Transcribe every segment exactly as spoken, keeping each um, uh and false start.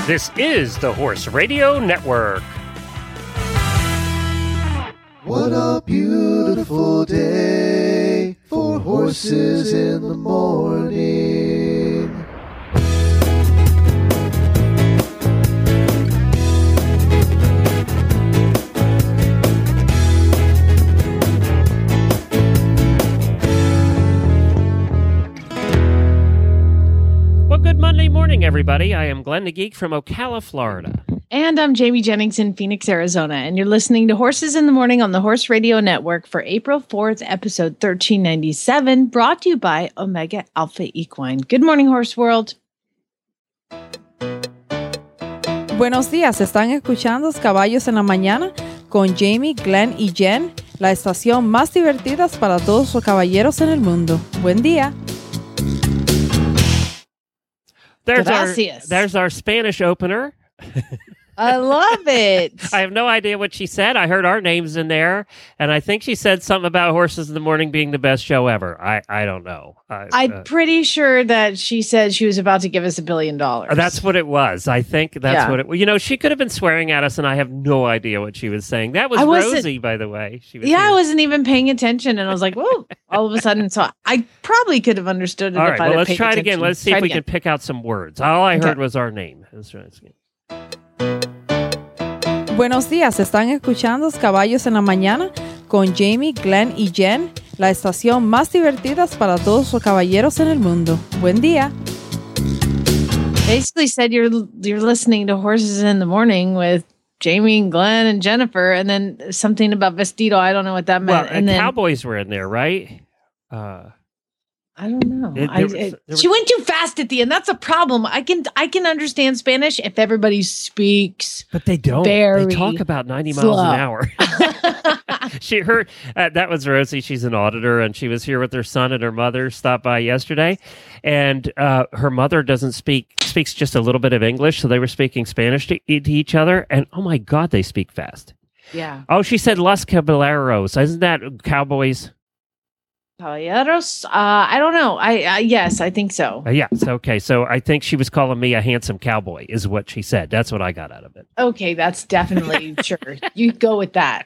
This is the Horse Radio Network. What a beautiful day for horses in the morning. Well, good Monday morning, everybody. I am Glenn the Geek from Ocala, Florida. And I'm Jamie Jennings in Phoenix, Arizona. And you're listening to Horses in the Morning on the Horse Radio Network for April fourth, episode thirteen ninety-seven, brought to you by Omega Alpha Equine. Good morning, Horse World. Buenos días, están escuchando Caballos en la Mañana con Jamie, Glenn y Jen, la estación más divertida para todos los caballeros en el mundo. Buen día. There's Gracias. our, there's our Spanish opener. I love it. I have no idea what she said. I heard our names in there, and I think she said something about Horses in the Morning being the best show ever. I, I don't know. I, I'm uh, pretty sure that she said she was about to give us a billion dollars. That's what it was. I think that's Yeah. what it was. You know, she could have been swearing at us, and I have no idea what she was saying. That was I wasn't- Rosie, by the way. She was Yeah, I here. wasn't even paying attention, and I was like, "Whoa!" All of a sudden, so I probably could have understood it. All if right, I'd well, have let's paid try it attention. again. Let's see Try if it we again. can pick out some words. All I heard Okay. was our name. Let's try this again. Buenos días, están escuchando Caballos en la Mañana con Jamie, Glenn y Jen, la estación más divertida para todos los caballeros en el mundo. Buen día. Basically said you're you're listening to Horses in the Morning with Jamie and Glenn and Jennifer, and then something about vestido. I don't know what that Well, meant. and and then Cowboys were in there, right? Uh, I don't know. It- I, there was- it- there she was- went too fast at the end. That's a problem. I can I can understand Spanish if everybody speaks. but they don't. Very they talk about ninety miles slow. an hour. she heard uh, that was Rosie. She's an auditor, and she was here with her son and her mother. Stopped by yesterday, and uh, her mother doesn't speak speaks just a little bit of English, so they were speaking Spanish to, to each other. And oh my God, they speak fast. Yeah. Oh, she said Los Caballeros. Isn't that Cowboys? Caballeros. Uh, I don't know. I, I yes, I think so. Uh, yes. Okay. So I think she was calling me a handsome cowboy, is what she said. That's what I got out of it. Okay, that's definitely sure. You go with that.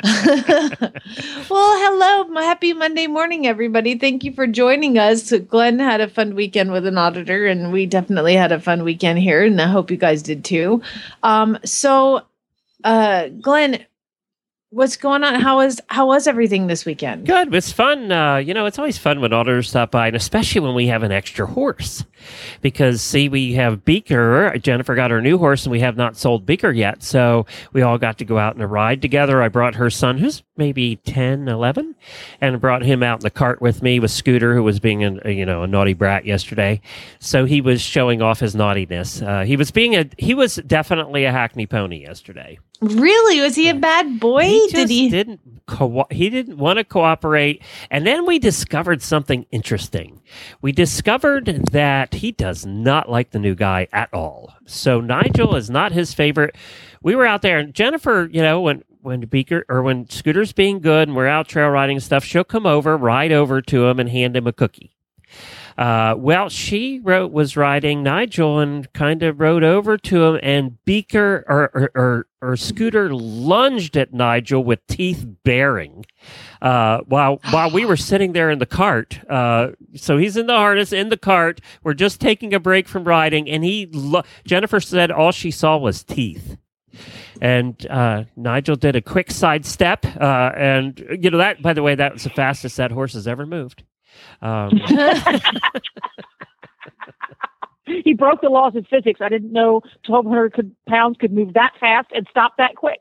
Well, hello, my happy Monday morning, everybody. Thank you for joining us. Glenn had a fun weekend with an auditor, and we definitely had a fun weekend here, and I hope you guys did too. Um, so, uh, Glenn, what's going on? How was how was everything this weekend? Good. It's fun. Uh, you know, it's always fun when auditors stop by, and especially when we have an extra horse. Because, see, we have Beaker. Jennifer got her new horse, and we have not sold Beaker yet. So we all got to go out on a ride together. I brought her son, who's maybe ten, eleven, and brought him out in the cart with me with Scooter, who was being a, a, you know, a naughty brat yesterday. So he was showing off his naughtiness. Uh, he was being a he was definitely a hackney pony yesterday. Really? Was he a bad boy? He just Did he? didn't co- he didn't want to cooperate, and then we discovered something interesting. We discovered that he does not like the new guy at all. So Nigel is not his favorite. We were out there, and Jennifer, you know, when when Beaker or when Scooter's being good and we're out trail riding and stuff, she'll come over, ride over to him, and hand him a cookie. Uh, well, she wrote, was riding Nigel and kind of rode over to him, and Beaker or, or, or, or Scooter lunged at Nigel with teeth baring uh, while while we were sitting there in the cart. Uh, so he's in the harness in the cart. We're just taking a break from riding, and he lo- Jennifer said all she saw was teeth. And uh, Nigel did a quick side step, uh, and you know that. By the way, that was the fastest that horse has ever moved. Um, He broke the laws of physics. I didn't know twelve hundred could, pounds could move that fast and stop that quick.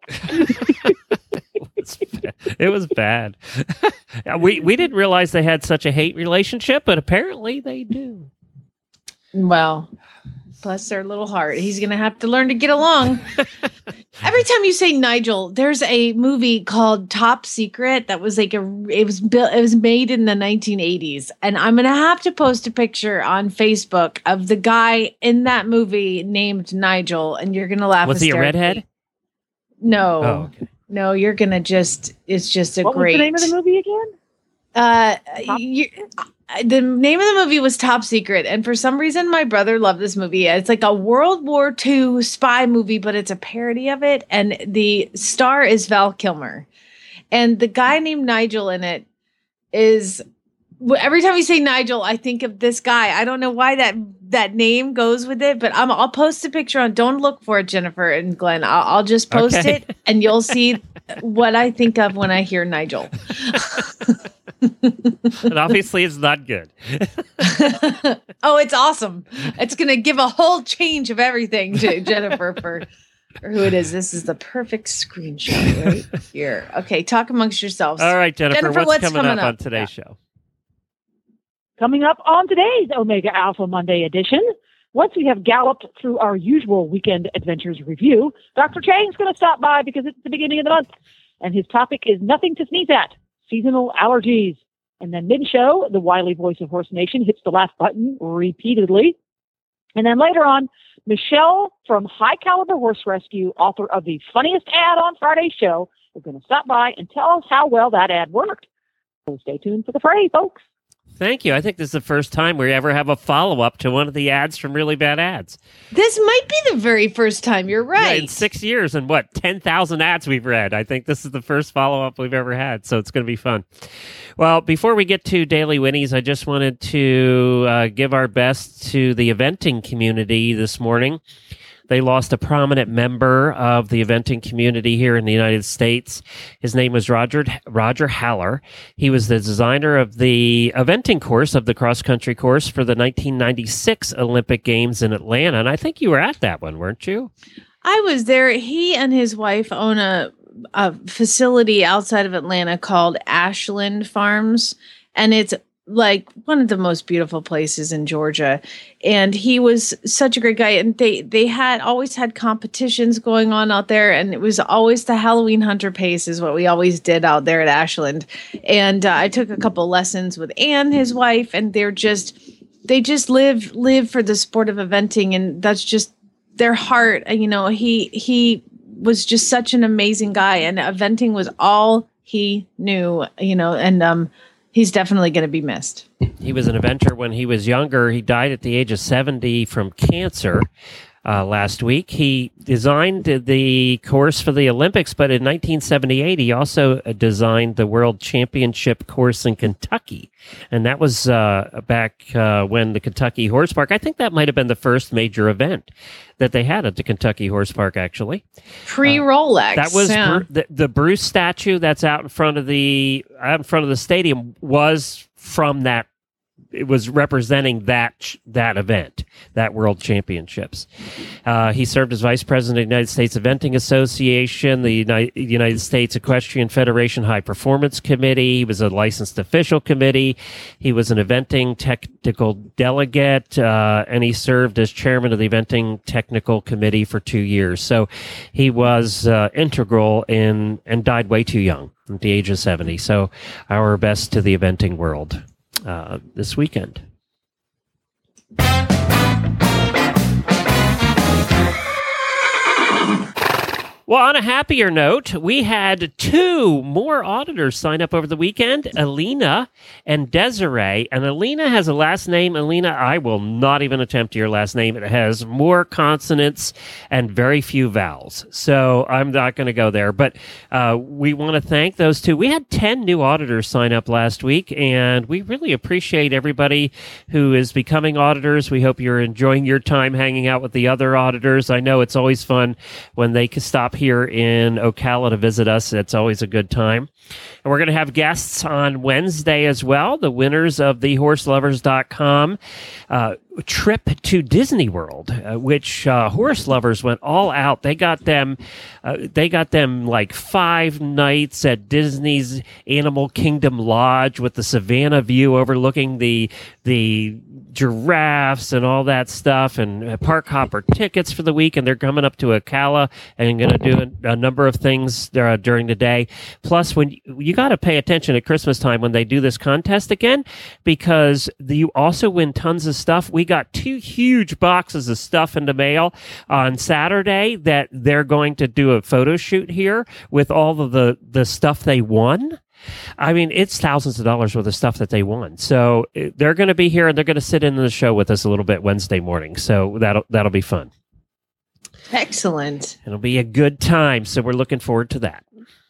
it was bad. we we didn't realize they had such a hate relationship, but apparently they do. Well, bless their little heart. He's going to have to learn to get along. Every time you say Nigel, there's a movie called Top Secret that was like a it was built it was made in the nineteen eighties, and I'm going to have to post a picture on Facebook of the guy in that movie named Nigel, and you're going to laugh. Was he a hysterically. redhead? No. Oh, okay. No, you're going to just it's just a What great was the name of the movie again? Uh, you, the name of the movie was Top Secret, and for some reason my brother loved this movie. It's like a World War Two spy movie, but it's a parody of it, and the star is Val Kilmer. And the guy named Nigel in it is, every time we say Nigel, I think of this guy. I don't know why that that name goes with it, but I'm, I'll post a picture on, don't look for it, Jennifer and Glenn. I'll, I'll just post Okay. it, and you'll see what I think of when I hear Nigel. And obviously, it's not good. Oh, it's awesome. It's going to give a whole change of everything to Jennifer for, for who it is. This is the perfect screenshot right here. Okay, talk amongst yourselves. All right, Jennifer, Jennifer, what's, what's coming, coming up, on up? today's Yeah. show? Coming up on today's Omega Alpha Monday edition, once we have galloped through our usual weekend adventures review, Doctor Chang's going to stop by because it's the beginning of the month, and his topic is nothing to sneeze at, seasonal allergies. And then mid-show, the wily voice of Horse Nation hits the laugh button repeatedly. And then later on, Michelle from High Caliber Horse Rescue, author of the funniest ad on Friday's show, is going to stop by and tell us how well that ad worked. So stay tuned for the fray, folks. Thank you. I think this is the first time we ever have a follow-up to one of the ads from Really Bad Ads. This might be the very first time. You're Yeah, right. in six years and what, ten thousand ads we've read. I think this is the first follow-up we've ever had, so it's going to be fun. Well, before we get to Daily Winnies, I just wanted to uh, give our best to the eventing community this morning. They lost a prominent member of the eventing community here in the United States. His name was Roger Roger Haller. He was the designer of the eventing course of the cross-country course for the nineteen ninety-six Olympic Games in Atlanta. And I think you were at that one, weren't you? I was there. He and his wife own a, a facility outside of Atlanta called Ashland Farms, and it's like one of the most beautiful places in Georgia. And he was such a great guy. And they, they had always had competitions going on out there. And it was always the Halloween hunter pace is what we always did out there at Ashland. And uh, I took a couple lessons with Ann, his wife, and they're just, they just live, live for the sport of eventing. And that's just their heart. You know, he, he was just such an amazing guy, and eventing was all he knew, you know, and, um, he's definitely going to be missed. He was an eventer when he was younger. He died at the age of seventy from cancer uh, last week. He designed the course for the Olympics, but in nineteen seventy-eight, he also designed the World Championship course in Kentucky. And that was uh, back uh, when the Kentucky Horse Park, I think that might have been the first major event that they had at the Kentucky Horse Park, actually. Pre-Rolex. That was yeah. Bru- the, the Bruce statue that's out in front of the out in front of the stadium was from that. It was representing that that event, that World Championships. Uh, he served as vice president of the United States Eventing Association, the United, United States Equestrian Federation High Performance Committee. He was a licensed official committee. He was an eventing technical delegate, uh, and he served as chairman of the eventing technical committee for two years. So he was uh, integral in and died way too young at the age of seventy. So our best to the eventing world uh, this weekend. Well, on a happier note, we had two more auditors sign up over the weekend, Alina and Desiree. And Alina has a last name. Alina, I will not even attempt your last name. It has more consonants and very few vowels. So I'm not going to go there. But uh, we want to thank those two. We had ten new auditors sign up last week, and we really appreciate everybody who is becoming auditors. We hope you're enjoying your time hanging out with the other auditors. I know it's always fun when they can stop here in Ocala to visit us. It's always a good time. And we're going to have guests on Wednesday as well, the winners of the horse lovers dot com uh, trip to Disney World, uh, which uh, Horse Lovers went all out. They got them, uh, they got them like five nights at Disney's Animal Kingdom Lodge with the Savannah view overlooking the the giraffes and all that stuff, and uh, park hopper tickets for the week. And they're coming up to Ocala and going to do a, a number of things uh, during the day. Plus, when you, you got to pay attention at Christmas time when they do this contest again, because the, you also win tons of stuff. We got two huge boxes of stuff in the mail on Saturday that they're going to do a photo shoot here with all of the, the stuff they won. I mean, it's thousands of dollars worth of stuff that they won. So uh, they're going to be here and they're going to sit in the show with us a little bit Wednesday morning. So that'll that'll be fun. Excellent. It'll be a good time. So we're looking forward to that.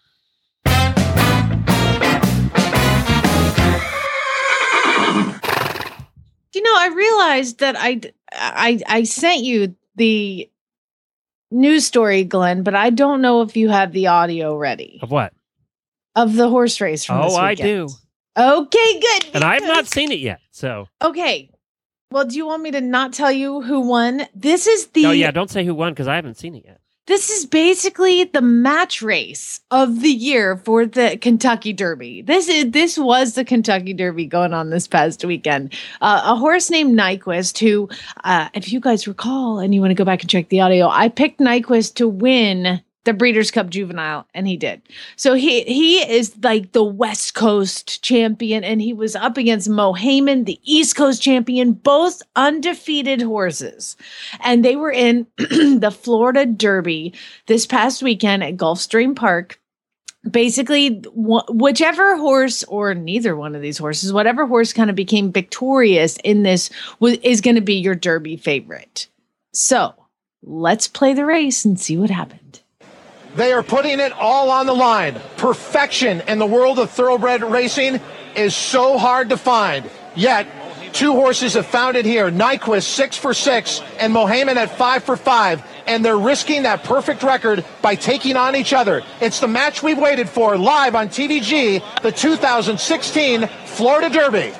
You know, I realized that I, I, I sent you the news story, Glenn, but I don't know if you have the audio ready. Of what? Of the horse race from this Oh, I weekend. do. Okay, good. And I have not because- seen it yet. So. Okay. Well, do you want me to not tell you who won? This is the Oh, yeah. Don't say who won because I haven't seen it yet. This is basically the match race of the year for the Kentucky Derby. This is this was the Kentucky Derby going on this past weekend. Uh, a horse named Nyquist, who, uh, if you guys recall, and you want to go back and check the audio, I picked Nyquist to win the Breeders' Cup Juvenile, and he did. So he he is like the West Coast champion, and he was up against Mo Heyman, the East Coast champion, both undefeated horses. And they were in the Florida Derby this past weekend at Gulfstream Park. Basically, wh- whichever horse or neither one of these horses, whatever horse kind of became victorious in this w- is going to be your Derby favorite. So let's play the race and see what happened. They are putting it all on the line. Perfection in the world of thoroughbred racing is so hard to find. Yet, two horses have found it here. Nyquist, six for six, and Mo Heyman at five for five. And they're risking that perfect record by taking on each other. It's the match we've waited for live on T V G, the two thousand sixteen Florida Derby.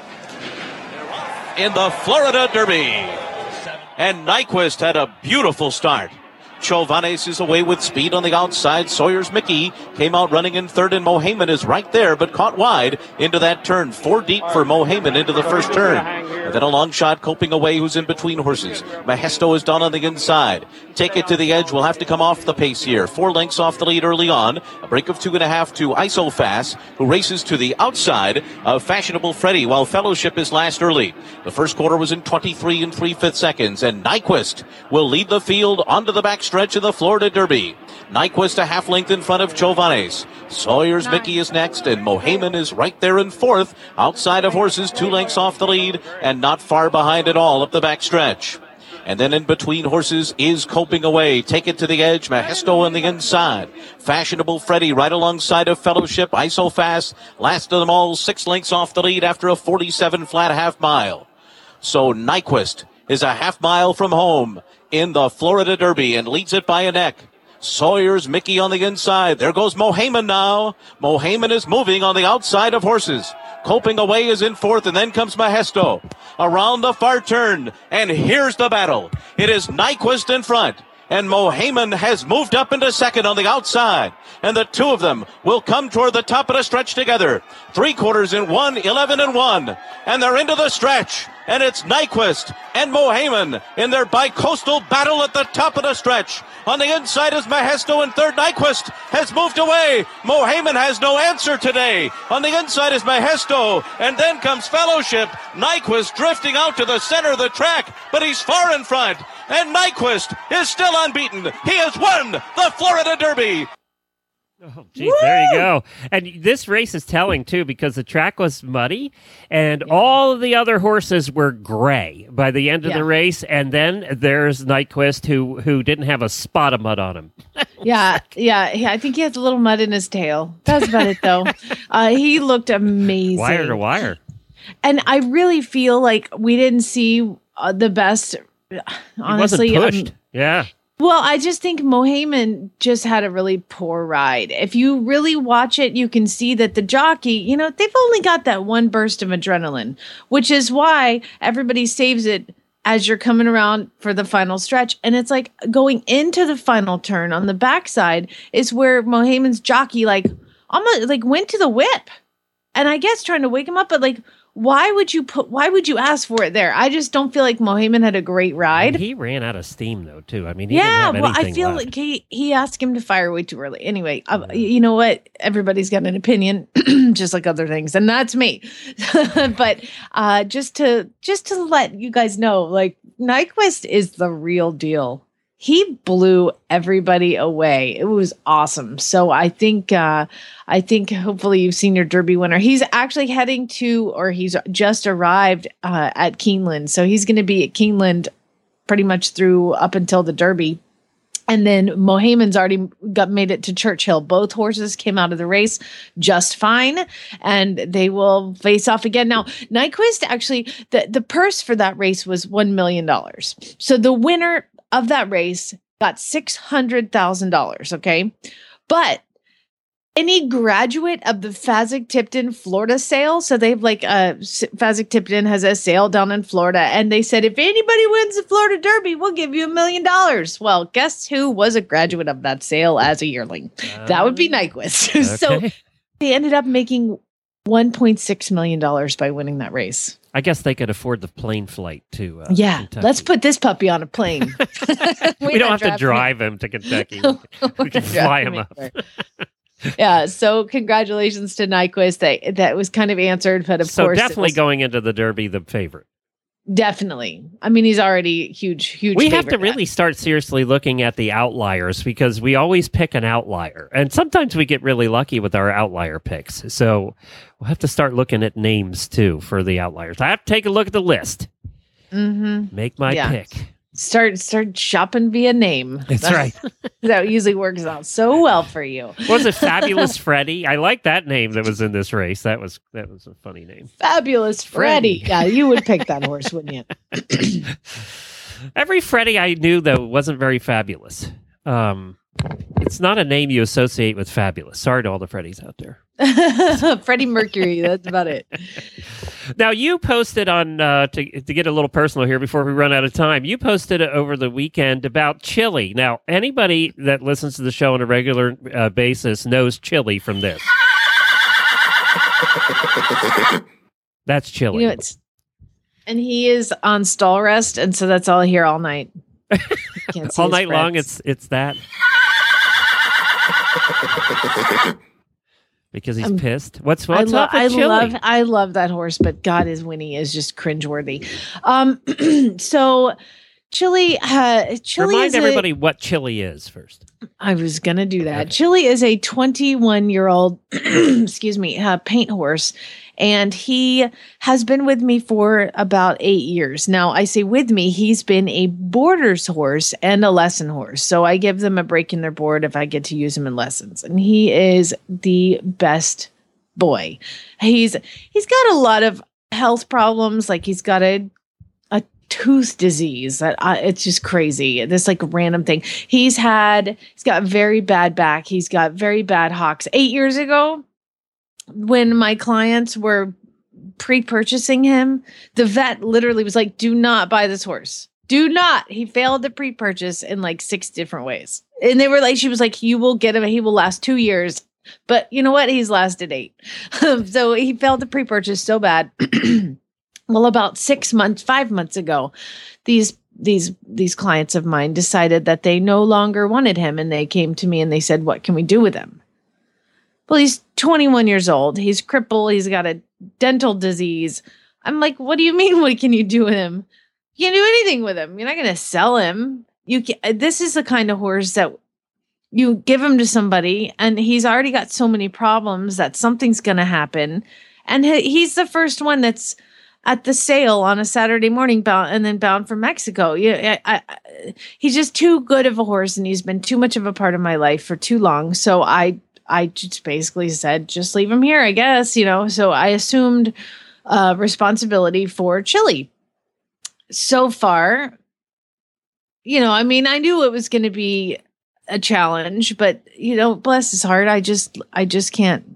In the Florida Derby. And Nyquist had a beautiful start. Chovanes is away with speed on the outside. Sawyer's Mickey came out running in third, and Mo Heyman is right there, but caught wide into that turn. Four deep for Mo Heyman into the first turn. And then a long shot coping away, who's in between horses. Mahesto is down on the inside. Take it to the edge. Will have to come off the pace here. Four lengths off the lead early on. A break of two and a half to Isofast, who races to the outside of Fashionable Freddy, while Fellowship is last early. The first quarter was in twenty-three and three-fifths seconds, and Nyquist will lead the field onto the back stretch of the Florida Derby. Nyquist a half length in front of Chovanes. Sawyer's nice. Mickey is next, and Mo Heyman is right there in fourth, outside of horses, two lengths off the lead, and not far behind at all up the back stretch. And then in between horses is Coping Away. Take it to the edge. Mahesto on the inside. Fashionable Freddy right alongside of Fellowship. Isofast, last of them all, six lengths off the lead after a forty-seven flat half mile. So Nyquist is a half mile from home in the Florida Derby and leads it by a neck. Sawyer's Mickey on the inside. There goes Mo Heyman now. Mo Heyman is moving on the outside of horses. Coping Away is in fourth, and then comes Mahesto around the far turn. And here's the battle. It is Nyquist in front, and Mo Heyman has moved up into second on the outside. And the two of them will come toward the top of the stretch together. Three quarters in one, eleven and one. And they're into the stretch. And it's Nyquist and Mo Heyman in their bi-coastal battle at the top of the stretch. On the inside is Mahesto in third. Nyquist has moved away. Mo Heyman has no answer today. On the inside is Mahesto. And then comes Fellowship. Nyquist drifting out to the center of the track, but he's far in front. And Nyquist is still unbeaten. He has won the Florida Derby. Oh, geez, there you go. And this race is telling, too, because the track was muddy, and yeah. all of the other horses were gray by the end of yeah. the race. And then there's Nyquist, who who didn't have a spot of mud on him. yeah, yeah, yeah. I think he has a little mud in his tail. That's about it, though. Uh, he looked amazing. Wire to wire. And I really feel like we didn't see uh, the best, honestly. He wasn't pushed. Um, yeah. Well, I just think Mo Heyman just had a really poor ride. If you really watch it, you can see that the jockey, you know, they've only got that one burst of adrenaline, which is why everybody saves it as you're coming around for the final stretch. And it's like going into the final turn on the backside is where Mo Heyman's jockey, like, almost like went to the whip. And I guess trying to wake him up, but like, why would you put? Why would you ask for it there? I just don't feel like Mo Heyman had a great ride. And he ran out of steam though, too. I mean, he yeah. didn't have Well, I anything feel left. like he he asked him to fire way too early. Anyway, uh, you know what? Everybody's got an opinion, just like other things, and that's me. But uh, just to just to let you guys know, like Nyquist is the real deal. he blew everybody away. It was awesome. So I think, uh, I think hopefully you've seen your Derby winner. He's actually heading to, or he's just arrived uh, at Keeneland. So he's going to be at Keeneland pretty much through up until the Derby. And then Mohaymen's already got made it to Churchill. Both horses came out of the race just fine, and they will face off again. Now, Nyquist actually, the, the purse for that race was one million dollars. So the winner of that race got six hundred thousand dollars, okay? But any graduate of the Fasig-Tipton Florida sale, so they've like, uh, Fasig-Tipton has a sale down in Florida, and they said, if anybody wins the Florida Derby, we'll give you a million dollars. Well, guess who was a graduate of that sale as a yearling? Uh, that would be Nyquist. Okay. So they ended up making one point six million dollars by winning that race. I guess they could afford the plane flight to uh, yeah, Kentucky. Let's put this puppy on a plane. we don't have to drive him to Kentucky. We can fly him up. Yeah, so congratulations to Nyquist. That that was kind of answered, but of so course, so definitely was, going into the Derby, the favorite. Definitely. I mean, he's already huge, huge. We have to really start seriously looking at the outliers because we always pick an outlier, and sometimes we get really lucky with our outlier picks. So we'll have to start looking at names too for the outliers. I have to take a look at the list. Mm-hmm. Make my yeah. pick. Start start shopping via name. That's right. That usually works out so well for you. Was it Fabulous Freddie? I like that name that was in this race. That was that was a funny name. Fabulous Freddie. Freddie. Yeah, you would pick that horse, wouldn't you? Every Freddie I knew, though, wasn't very fabulous. Um, it's not a name you associate with fabulous. Sorry to all the Freddies out there. Freddie Mercury. That's about it. Now, you posted on, uh, to, to get a little personal here before we run out of time, you posted over the weekend about Chili. Now, anybody that listens to the show on a regular uh, basis knows Chili from this. That's Chili. You know, it's, and he is on stall rest, and so that's all I hear all night. All night long, it's it's that. Because he's um, pissed. What's what's I lo- up with I Chili? love I love that horse, but God, his Winnie is just cringeworthy. Um, so Chili, uh, Chili Remind is everybody a, what Chili is first. I was gonna do that. Okay. Chili is a twenty-one-year-old, excuse me, uh, paint horse, and he has been with me for about eight years now. I say with me, he's been a boarder's horse and a lesson horse, so I give them a break in their board if I get to use him in lessons, and he is the best boy. He's he's got a lot of health problems, like he's got a a tooth disease that I, it's just crazy. This like random thing. He's had, he's got very bad back. He's got very bad hocks. Eight years ago, when my clients were pre-purchasing him, the vet literally was like, do not buy this horse. Do not. He failed the pre-purchase in like six different ways. And they were like, she was like, you will get him. He will last two years. But you know what? He's lasted eight. So he failed the pre-purchase so bad. Well, about six months, five months ago, these these these clients of mine decided that they no longer wanted him, and they came to me and they said, "What can we do with him?" Well, he's twenty-one years old. He's crippled. He's got a dental disease. I'm like, "What do you mean? What can you do with him? You can't do anything with him. You're not going to sell him. You can, this is the kind of horse that you give him to somebody, and he's already got so many problems that something's going to happen, and he, he's the first one that's at the sale on a Saturday morning bound and then bound for Mexico. Yeah, I, I, he's just too good of a horse, and he's been too much of a part of my life for too long. So I, I just basically said, just leave him here, I guess, you know. So I assumed uh, responsibility for Chili. So far, you know, I mean, I knew it was going to be a challenge, but you know, bless his heart, I just, I just can't,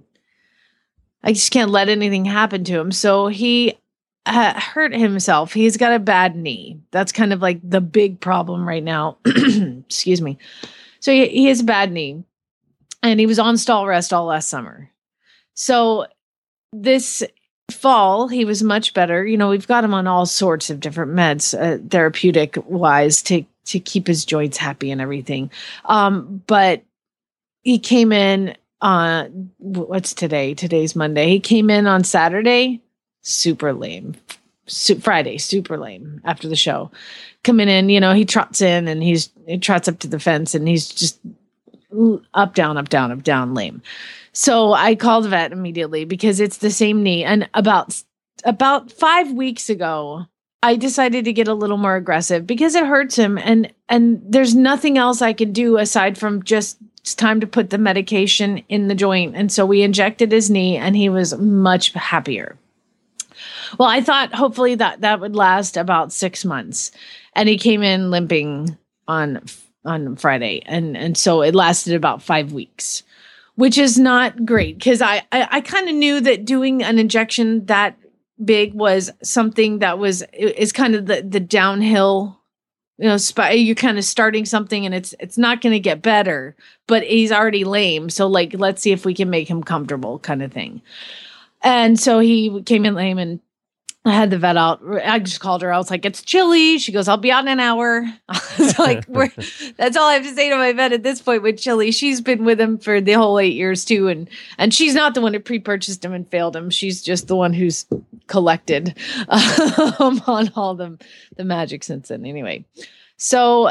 I just can't let anything happen to him. So he Uh, hurt himself. He's got a bad knee. That's kind of like the big problem right now. Excuse me. So he, he has a bad knee, and he was on stall rest all last summer. So this fall, he was much better. You know, we've got him on all sorts of different meds, uh, therapeutic wise, to to keep his joints happy and everything. Um, but he came in on, what's today? Today's Monday. He came in on Saturday. Super lame. su- Friday, super lame after the show. Coming in, you know, he trots in and he's he trots up to the fence and he's just up, down, up, down, up, down, lame. So I called the vet immediately because it's the same knee. And about about five weeks ago, I decided to get a little more aggressive because it hurts him. And and there's nothing else I could do aside from just it's time to put the medication in the joint. And so we injected his knee and he was much happier. Well, I thought hopefully that that would last about six months. And he came in limping on on Friday. And, and so it lasted about five weeks, which is not great because I, I, I kind of knew that doing an injection that big was something that was is kind of the, the downhill. You know, sp- you're kind of starting something and it's it's not going to get better, but he's already lame. So like, let's see if we can make him comfortable kind of thing. And so he came in lame and I had the vet out. I just called her. I was like, it's chilly. She goes, I'll be out in an hour. I was like, we're, that's all I have to say to my vet at this point with Chili. She's been with him for the whole eight years too. And, and she's not the one who pre-purchased him and failed him. She's just the one who's collected um, on all the, the magic since then. Anyway, so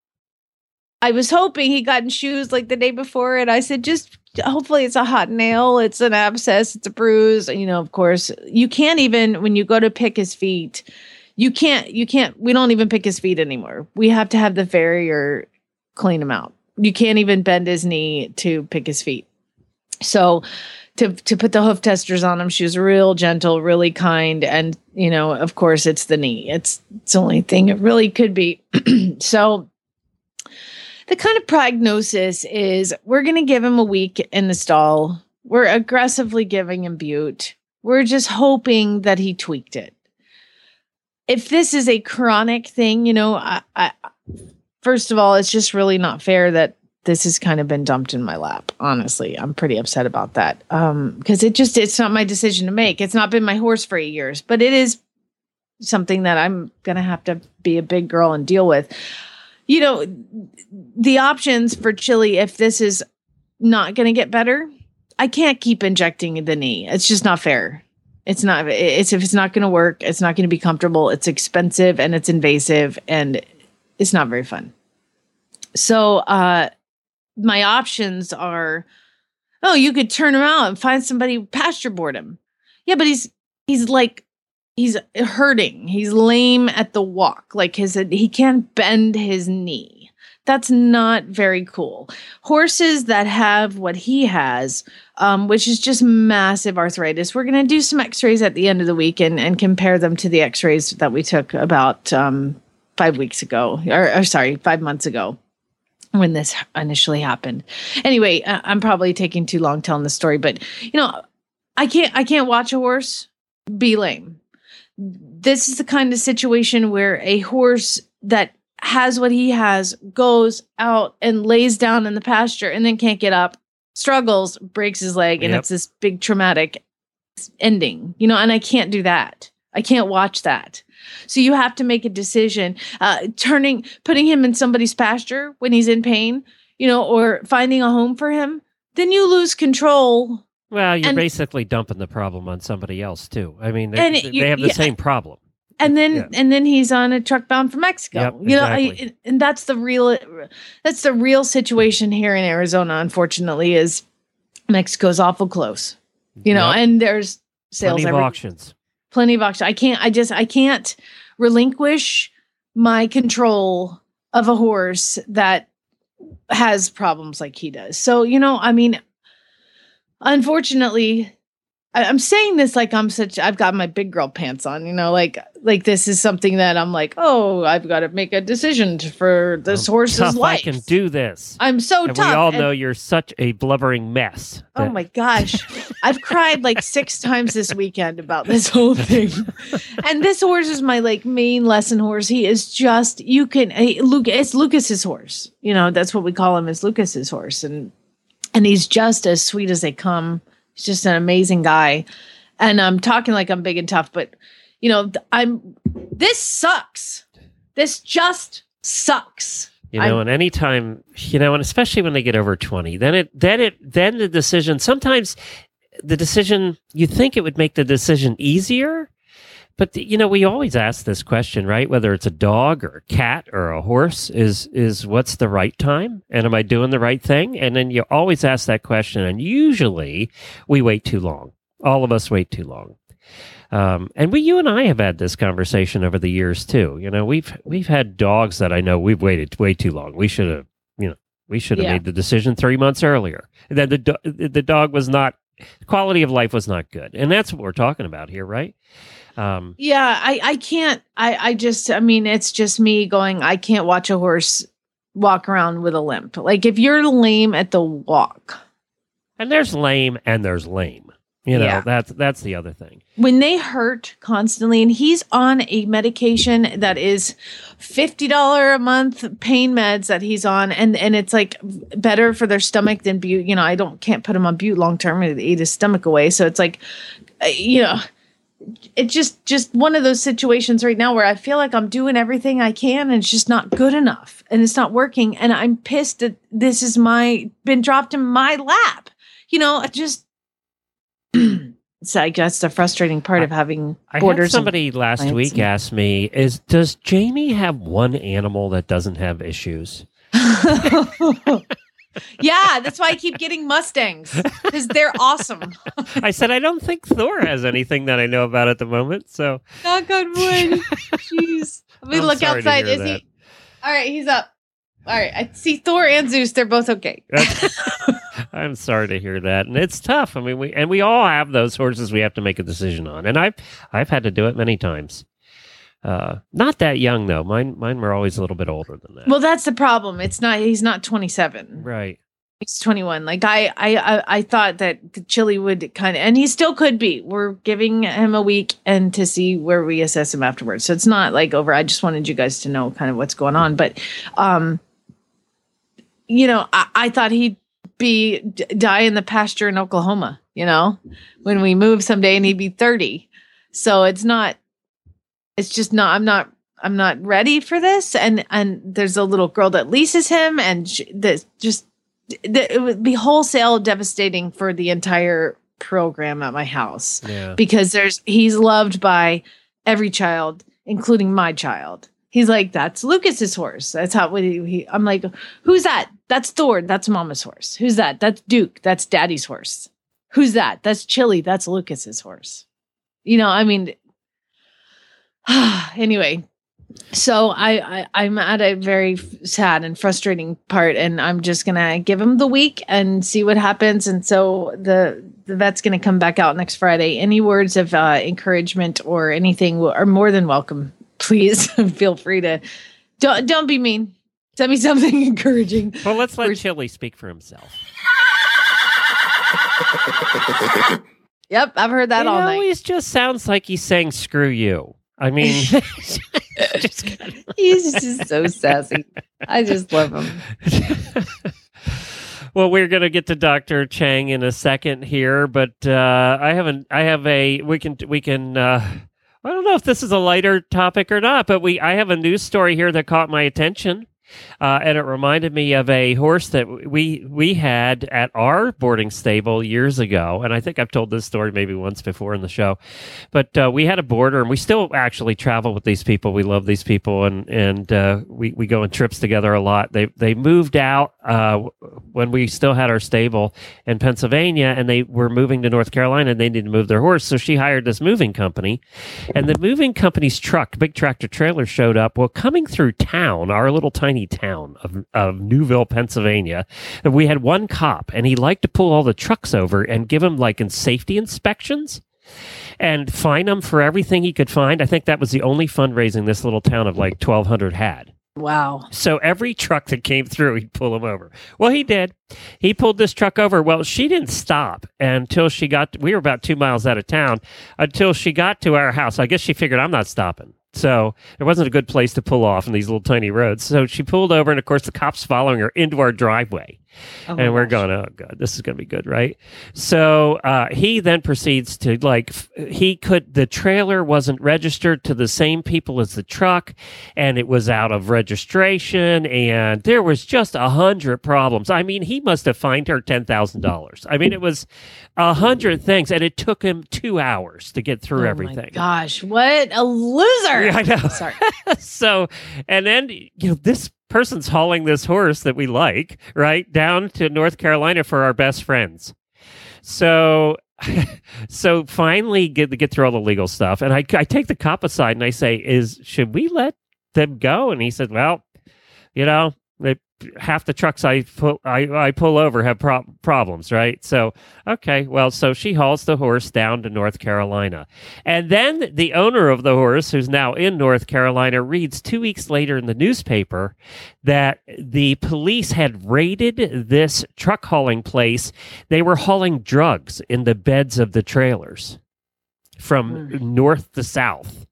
I was hoping he got in shoes like the day before. And I said, just hopefully it's a hot nail. It's an abscess. It's a bruise. You know, of course, you can't even, when you go to pick his feet, you can't, you can't, we don't even pick his feet anymore. We have to have the farrier clean him out. You can't even bend his knee to pick his feet. So to, to put the hoof testers on him, she was real gentle, really kind. And, you know, of course it's the knee. It's, it's the only thing it really could be. So the kind of prognosis is we're going to give him a week in the stall. We're aggressively giving him Butte. We're just hoping that he tweaked it. If this is a chronic thing, you know, I, I, first of all, it's just really not fair that this has kind of been dumped in my lap. Honestly, I'm pretty upset about that um, because it just, it's not my decision to make. It's not been my horse for eight years, but it is something that I'm going to have to be a big girl and deal with. You know, the options for Chili, if this is not going to get better, I can't keep injecting the knee. It's just not fair. It's not, it's if it's not going to work, it's not going to be comfortable. It's expensive and it's invasive and it's not very fun. So, uh, my options are, oh, you could turn him out and find somebody pasture board him. Yeah, but he's, he's like, he's hurting. He's lame at the walk. Like his, he can't bend his knee. That's not very cool. Horses that have what he has, um, which is just massive arthritis. We're going to do some x-rays at the end of the week and, and compare them to the x-rays that we took about um, five weeks ago, or, or sorry, five months ago when this initially happened. Anyway, I'm probably taking too long telling the story, but you know, I can't, I can't watch a horse be lame. This is the kind of situation where a horse that has what he has goes out and lays down in the pasture and then can't get up, struggles, breaks his leg, and Yep. it's this big traumatic ending, you know, and I can't do that. I can't watch that. So you have to make a decision, uh, turning, putting him in somebody's pasture when he's in pain, you know, or finding a home for him. Then you lose control. Well, you're And- basically dumping the problem on somebody else too. I mean, they, And they, it- you- they have the yeah. same problem. And then, Yeah. and then he's on a truck bound for Mexico. Yep, you know, exactly. I, and that's the real, that's the real situation here in Arizona. Unfortunately, is Mexico's awful close. You know, Yep. and there's sales Plenty of every, auctions. plenty of auctions. I can't. I just. I can't relinquish my control of a horse that has problems like he does. So you know, I mean, unfortunately. I'm saying this like I'm such, I've got my big girl pants on, you know, like, like this is something that I'm like, oh, I've got to make a decision to, for this I'm horse's tough, life. I can do this. I'm so And tough. we all And- know you're such a blubbering mess. oh that- my gosh. I've cried like six times this weekend about this whole thing. And this horse is my like main lesson horse. He is just, you can, he, Luke, it's Lucas's horse. You know, that's what we call him, is Lucas's horse. And, and he's just as sweet as they come. He's just an amazing guy. And I'm talking like I'm big and tough, but you know, th- I'm, this sucks. This just sucks. You know, and anytime, you know, and especially when they get over twenty, then it, then it, then the decision, sometimes the decision, you think it would make the decision easier, But you know, we always ask this question, right? Whether it's a dog or a cat or a horse, is is what's the right time? And am I doing the right thing? And then you always ask that question, and usually we wait too long. All of us wait too long. Um, and we, you and I have had this conversation over the years too. You know, we've we've had dogs that I know we've waited way too long. We should have, you know, we should have Yeah. made the decision three months earlier. And then the do- the dog was not, quality of life was not good, and that's what we're talking about here, right? Um, Yeah, I, I can't. I, I just, I mean, it's just me going, I can't watch a horse walk around with a limp. Like if you're lame at the walk, and there's lame and there's lame. You know, Yeah. that's that's the other thing. when they hurt constantly, and he's on a medication that is fifty dollars a month pain meds that he's on, and, and it's like better for their stomach than Butte. You know, I don't, can't put him on Butte long term and eat his stomach away. So it's like, uh, you know, it's just just one of those situations right now where I feel like I'm doing everything I can and it's just not good enough and it's not working, and I'm pissed that this is my been dropped in my lap. You know, I just so I guess the frustrating part of having I borders. had somebody of last clients week and- ask me, "Is does Jamie have one animal that doesn't have issues?" Yeah, that's why I keep getting Mustangs because they're awesome. I said, "I don't think Thor has anything that I know about at the moment." So Knock on wood. Jeez. Let me I'm look sorry to outside. hear Is that. he? All right, he's up. All right, I see Thor and Zeus. They're both okay. I'm sorry to hear that, and it's tough. I mean, we and we all have those horses we have to make a decision on, and I've I've had to do it many times. Uh, not that young though. Mine mine were always a little bit older than that. Well, that's the problem. It's not. He's not twenty-seven. Right. He's twenty-one. Like I, I, I, I thought that Chili would kind of, and he still could be. We're giving him a week and to see where we assess him afterwards. So it's not like over. I just wanted you guys to know kind of what's going on. But, um, you know, I, I thought he'd be d- die in the pasture in Oklahoma. You know, when we move someday, and he'd be thirty. So it's not. It's just not. I'm not. I'm not ready for this. And and there's a little girl that leases him, and she, this just. It would be wholesale devastating for the entire program at my house Yeah. because there's he's loved by every child, including my child. He's like, that's Lucas's horse. That's how we, he, I'm like, who's that? That's Thor. That's Mama's horse. Who's that? That's Duke. That's Daddy's horse. Who's that? That's Chili. That's Lucas's horse. You know, I mean, anyway. So I, I, I'm at a very f- sad and frustrating part, and I'm just gonna give him the week and see what happens. And so the the vet's gonna come back out next Friday. Any words of uh, encouragement or anything will, are more than welcome. Please feel free to don't don't be mean. Send me something encouraging. Well, let's let We're- Chili speak for himself. Yep, I've heard that It all night. always just sounds like he's saying "screw you." I mean, just kind of- He's just so sassy. I just love him. Well, we're going to get to Doctor Chang in a second here, but uh, I haven't. I have a. We can. We can. Uh, I don't know if this is a lighter topic or not, but we. I have a news story here that caught my attention, uh, and it reminded me of a horse that we we had at our boarding stable years ago. And I think I've told this story maybe once before in the show, but uh, we had a boarder, and we still actually travel with these people. We love these people, and and uh, we we go on trips together a lot. They they moved out uh, when we still had our stable in Pennsylvania, and they were moving to North Carolina, and they needed to move their horse. So she hired this moving company, and the moving company's truck, big tractor trailer, showed up. Well, coming through town, our little tiny town of, of Newville, Pennsylvania, we had one cop, and he liked to pull all the trucks over and give them like in safety inspections and fine them for everything he could find. I think that was the only fundraising this little town of like twelve hundred had. Wow. So every truck that came through, he'd pull him over. Well, he did. He pulled this truck over. Well, she didn't stop until she got, we were about two miles out of town, until she got to our house. I guess she figured, I'm not stopping. So it wasn't a good place to pull off in these little tiny roads. So she pulled over, and of course the cops following her into our driveway. Oh my and we're gosh. going, oh god, this is going to be good, right? So uh, he then proceeds to like f- he could the trailer wasn't registered to the same people as the truck, and it was out of registration, and there was just a hundred problems. I mean, he must have fined her ten thousand dollars. I mean, it was a hundred things, and it took him two hours to get through Oh everything. my gosh, what a loser! Yeah, I know. Sorry. So, and then you know this person's hauling this horse that we like right down to North Carolina for our best friends. So, so finally get get through all the legal stuff, and I I take the cop aside and I say, "Is should we let them go?" And he said, "Well, you know, they, half the trucks I pull I, I pull over have pro- problems, right? So, okay, well, so she hauls the horse down to North Carolina. And then the owner of the horse, who's now in North Carolina, reads two weeks later in the newspaper that the police had raided this truck hauling place. They were hauling drugs in the beds of the trailers from Mm. north to south.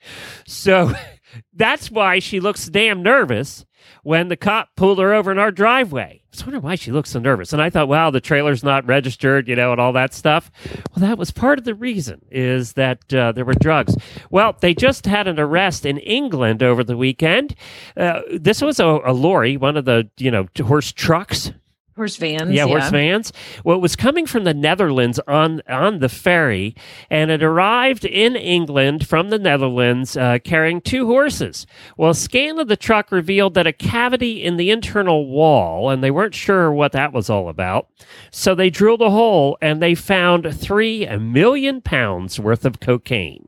So that's why she looks damn nervous when the cop pulled her over in our driveway. I was wondering why she looks so nervous. And I thought, wow, the trailer's not registered, you know, and all that stuff. Well, that was part of the reason, is that uh, there were drugs. Well, they just had an arrest in England over the weekend. Uh, this was a, a lorry, one of the, you know, horse trucks. Horse vans. Yeah, horse vans. Well, it was coming from the Netherlands on on the ferry, and it arrived in England from the Netherlands uh, carrying two horses. Well, a scan of the truck revealed that a cavity in the internal wall, and they weren't sure what that was all about. So they drilled a hole, and they found three million pounds worth of cocaine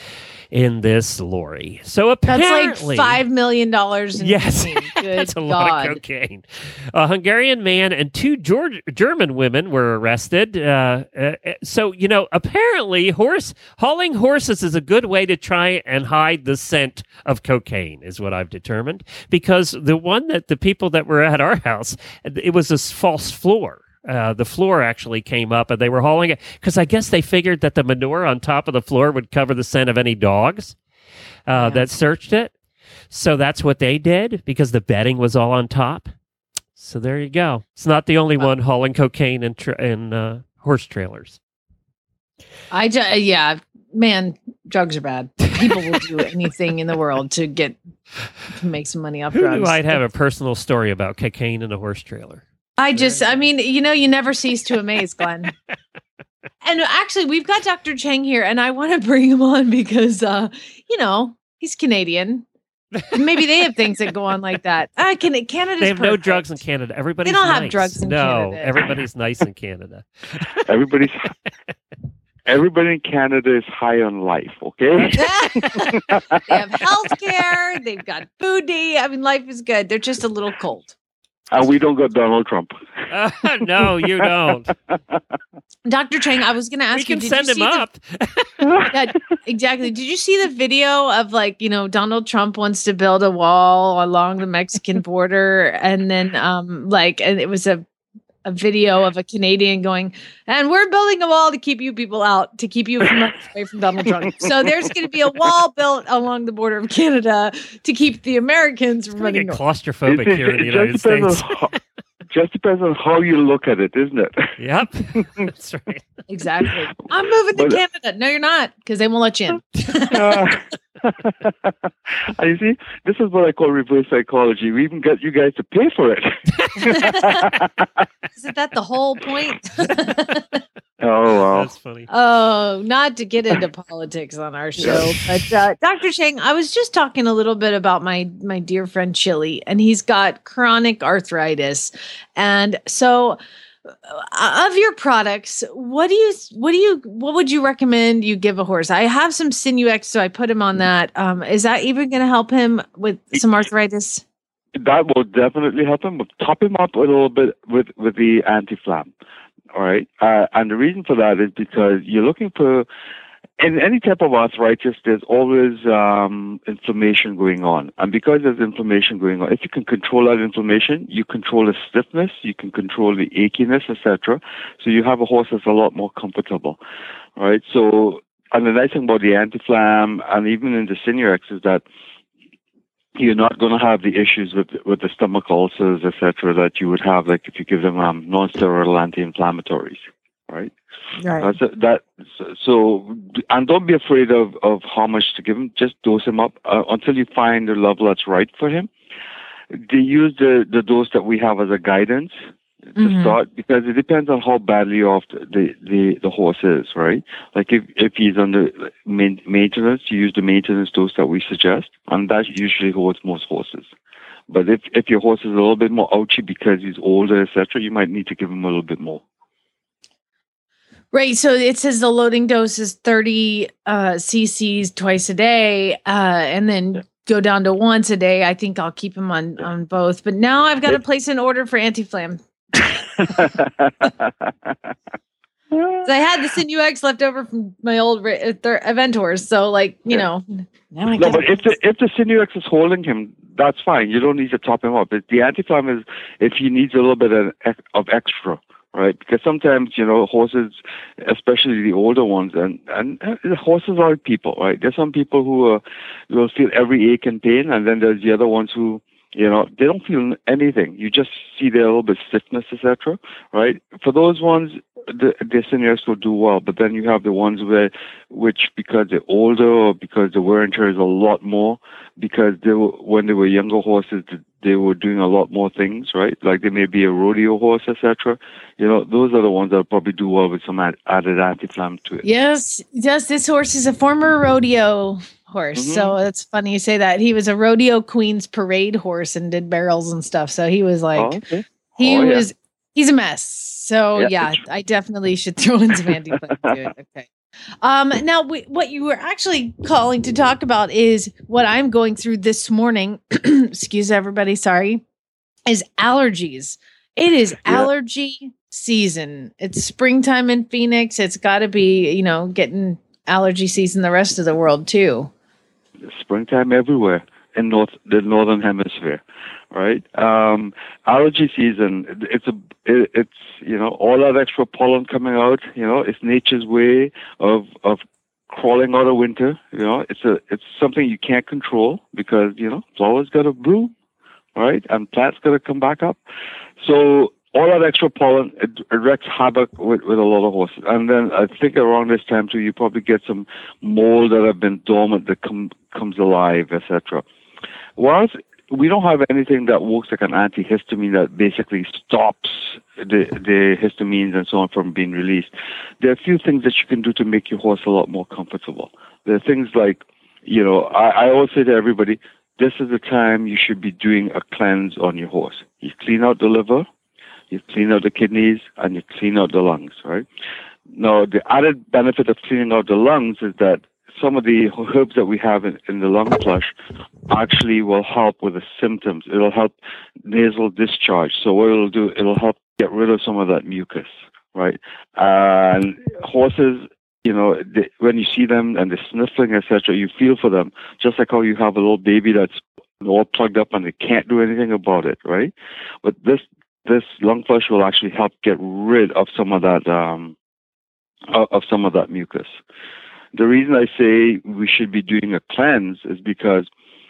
in this lorry. So apparently, That's like five million dollars. In yes, cocaine. Good that's a God. lot of cocaine. A Hungarian man and two Georg- German women were arrested. Uh, uh, so you know, apparently, horse hauling horses is a good way to try and hide the scent of cocaine, is what I've determined. Because the one that the people that were at our house, it was this false floor. Uh, the floor actually came up, and they were hauling it because I guess they figured that the manure on top of the floor would cover the scent of any dogs uh, Yeah. that searched it. So that's what they did because the bedding was all on top. So there you go. It's not the only one hauling cocaine in, tra- in uh, horse trailers. I ju- yeah, man, drugs are bad. People will do anything in the world to get to make some money off Who drugs. knew I'd have a personal story about cocaine in a horse trailer? I just, I mean, you know, you never cease to amaze, Glenn. And actually, we've got Doctor Chang here, and I want to bring him on because, uh, you know, he's Canadian. And maybe they have things that go on like that. Uh, can Canada's They have no perfect. drugs in Canada. Everybody's They don't have nice. drugs in no, Canada. everybody's nice in Canada. Everybody's everybody in Canada is high on life. Okay. They have health care. They've got food to eat. I mean, life is good. They're just a little cold. And we don't got Donald Trump. Uh, no, you don't. Doctor Chang, I was going to ask We can you, did send you him see the- up. Yeah, exactly. Did you see the video of like, you know, Donald Trump wants to build a wall along the Mexican border, and then um like and it was a a video of a Canadian going, and we're building a wall to keep you people out, to keep you from away from Donald Trump. So there's going to be a wall built along the border of Canada to keep the Americans from I running get north. claustrophobic It- here in the it United just depends States. on how- just depends on how you look at it, isn't it? Yep, that's right. Exactly. I'm moving to But- Canada. No, you're not, because they won't let you in. Uh, and you see, this is what I call reverse psychology. We even got you guys to pay for it. Isn't that the whole point? Oh, wow. That's funny. Oh, not to get into politics on our show, but uh, Doctor Chang, I was just talking a little bit about my my dear friend Chili, and he's got chronic arthritis, and so uh, of your products, what do you what do you what would you recommend you give a horse? I have some Sinuex, so I put him on that. Um, is that even going to help him with some arthritis? That will definitely help him. We'll top him up a little bit with, with the anti-flam. All right. Uh, and the reason for that is because you're looking for, in any type of arthritis, there's always um, inflammation going on. And because there's inflammation going on, if you can control that inflammation, you control the stiffness, you can control the achiness, et cetera. So you have a horse that's a lot more comfortable. All right. So, and the nice thing about the anti-flam and even in the Sinuex is that you're not going to have the issues with with the stomach ulcers, et cetera, that you would have like if you give them um, non-steroidal anti-inflammatories, right? Right. That's a, that. So, and don't be afraid of of how much to give him. Just dose him up uh, until you find the level that's right for him. They use the the dose that we have as a guidance to Mhm. start, because it depends on how badly off the, the, the horse is, right? Like if, if he's under main, maintenance, you use the maintenance dose that we suggest, and that usually holds most horses. But if, if your horse is a little bit more ouchy because he's older, et cetera, you might need to give him a little bit more. Right. So it says the loading dose is thirty uh, cc's twice a day, uh, and then Yeah. go down to once a day. I think I'll keep him on, Yeah. on both. But now I've got to Yeah. place an order for Anti-Flam. So I had the Sinuex left over from my old ra- uh, thir- Aventors. So, like, you Yeah. know, now I No, got but if the if the Sinuex is holding him, that's fine. You don't need to top him up. But the anti-flam is if he needs a little bit of, of extra, right? Because sometimes, you know, horses, especially the older ones, and and uh, horses are people, right? There's some people who uh, will feel every ache and pain, and then there's the other ones who, you know, they don't feel anything. You just see their little bit stiffness, et cetera, right? For those ones, the, the Sinuex will do well. But then you have the ones where, which because they're older or because the wear and tear is a lot more, because they were, when they were younger horses, they were doing a lot more things, right? Like they may be a rodeo horse, et cetera. You know, those are the ones that probably do well with some ad- added anti-flam to it. Yes, yes. This horse is a former rodeo horse, Mhm. so it's funny you say that. He was a rodeo queen's parade horse and did barrels and stuff. So he was like, Oh, okay. he Oh, yeah. was, he's a mess. So Yeah, yeah, it's- I definitely should throw in some Anti-Flam to it. Okay. Um, now we, what you were actually calling to talk about is what I'm going through this morning. Excuse everybody, sorry. Is allergies. It is Yeah. allergy season. It's springtime in Phoenix. It's got to be, you know, getting allergy season the rest of the world too. Springtime everywhere in north the northern hemisphere, right? Um, allergy season. It's a it, it's you know all that extra pollen coming out. You know, it's nature's way of of crawling out of winter. You know, it's a it's something you can't control because you know flowers got to bloom, right? And plants got to come back up. So all that extra pollen, it, it wreaks havoc with, with a lot of horses. And then I think around this time too, you probably get some mold that have been dormant that come, comes alive, et cetera. Whilst we don't have anything that works like an antihistamine that basically stops the, the histamines and so on from being released, there are a few things that you can do to make your horse a lot more comfortable. There are things like, you know, I, I always say to everybody, this is the time you should be doing a cleanse on your horse. You clean out the liver, you clean out the kidneys, and you clean out the lungs, right? Now, the added benefit of cleaning out the lungs is that some of the herbs that we have in, in the lung flush actually will help with the symptoms. It'll help nasal discharge. So what it'll do, it'll help get rid of some of that mucus, right? And horses, you know, they, when you see them and they're sniffling, et cetera, you feel for them, just like how you have a little baby that's all plugged up and they can't do anything about it, right? But this this lung flush will actually help get rid of some of that um, of some of that mucus. The reason I say we should be doing a cleanse is because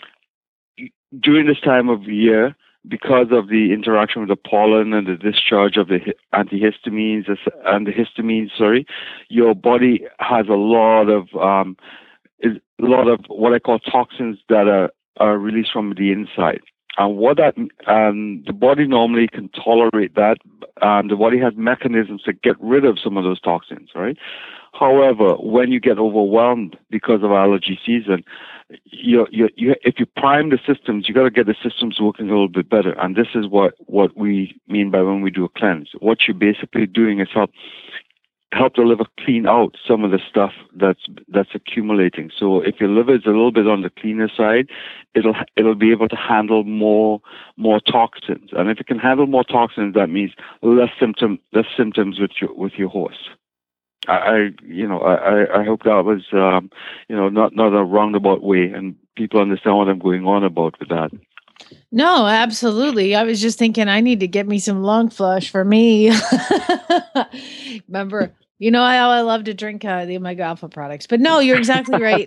during this time of the year, because of the interaction with the pollen and the discharge of the antihistamines and the histamines, sorry, your body has a lot of um, a lot of what I call toxins that are, are released from the inside. And what that, um, the body normally can tolerate that. Um, the body has mechanisms to get rid of some of those toxins, right? However, when you get overwhelmed because of allergy season, you, you, you, if you prime the systems, you got to get the systems working a little bit better. And this is what, what we mean by when we do a cleanse. What you're basically doing is help help the liver clean out some of the stuff that's that's accumulating. So if your liver is a little bit on the cleaner side, it'll it'll be able to handle more more toxins. And if it can handle more toxins, that means less symptom less symptoms with your with your horse. I, I you know I, I hope that was um, you know not not a roundabout way, and people understand what I'm going on about with that. No, absolutely. I was just thinking I need to get me some lung flush for me. Remember You know how I love to drink uh, the Omega Alpha products, but no, you're exactly right.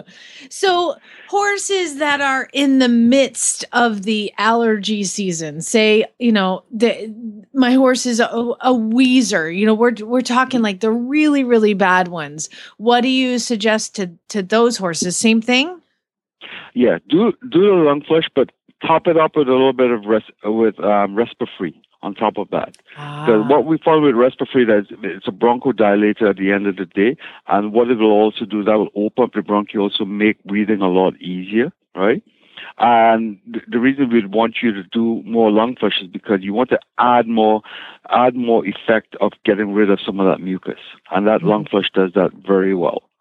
So horses that are in the midst of the allergy season, say, you know, the, my horse is a, a wheezer, you know, we're, we're talking like the really, really bad ones. What do you suggest to, to those horses? Same thing? Yeah, do, do the lung flush, but top it up with a little bit of res, with um, Respirafree on top of that. Because Ah. what we found with Respirafree, that it's a bronchodilator at the end of the day, and what it will also do, that will open up the bronchioles, so make breathing a lot easier, right? And th- the reason we'd want you to do more lung flush is because you want to add more, add more effect of getting rid of some of that mucus, and that lung flush does that very well.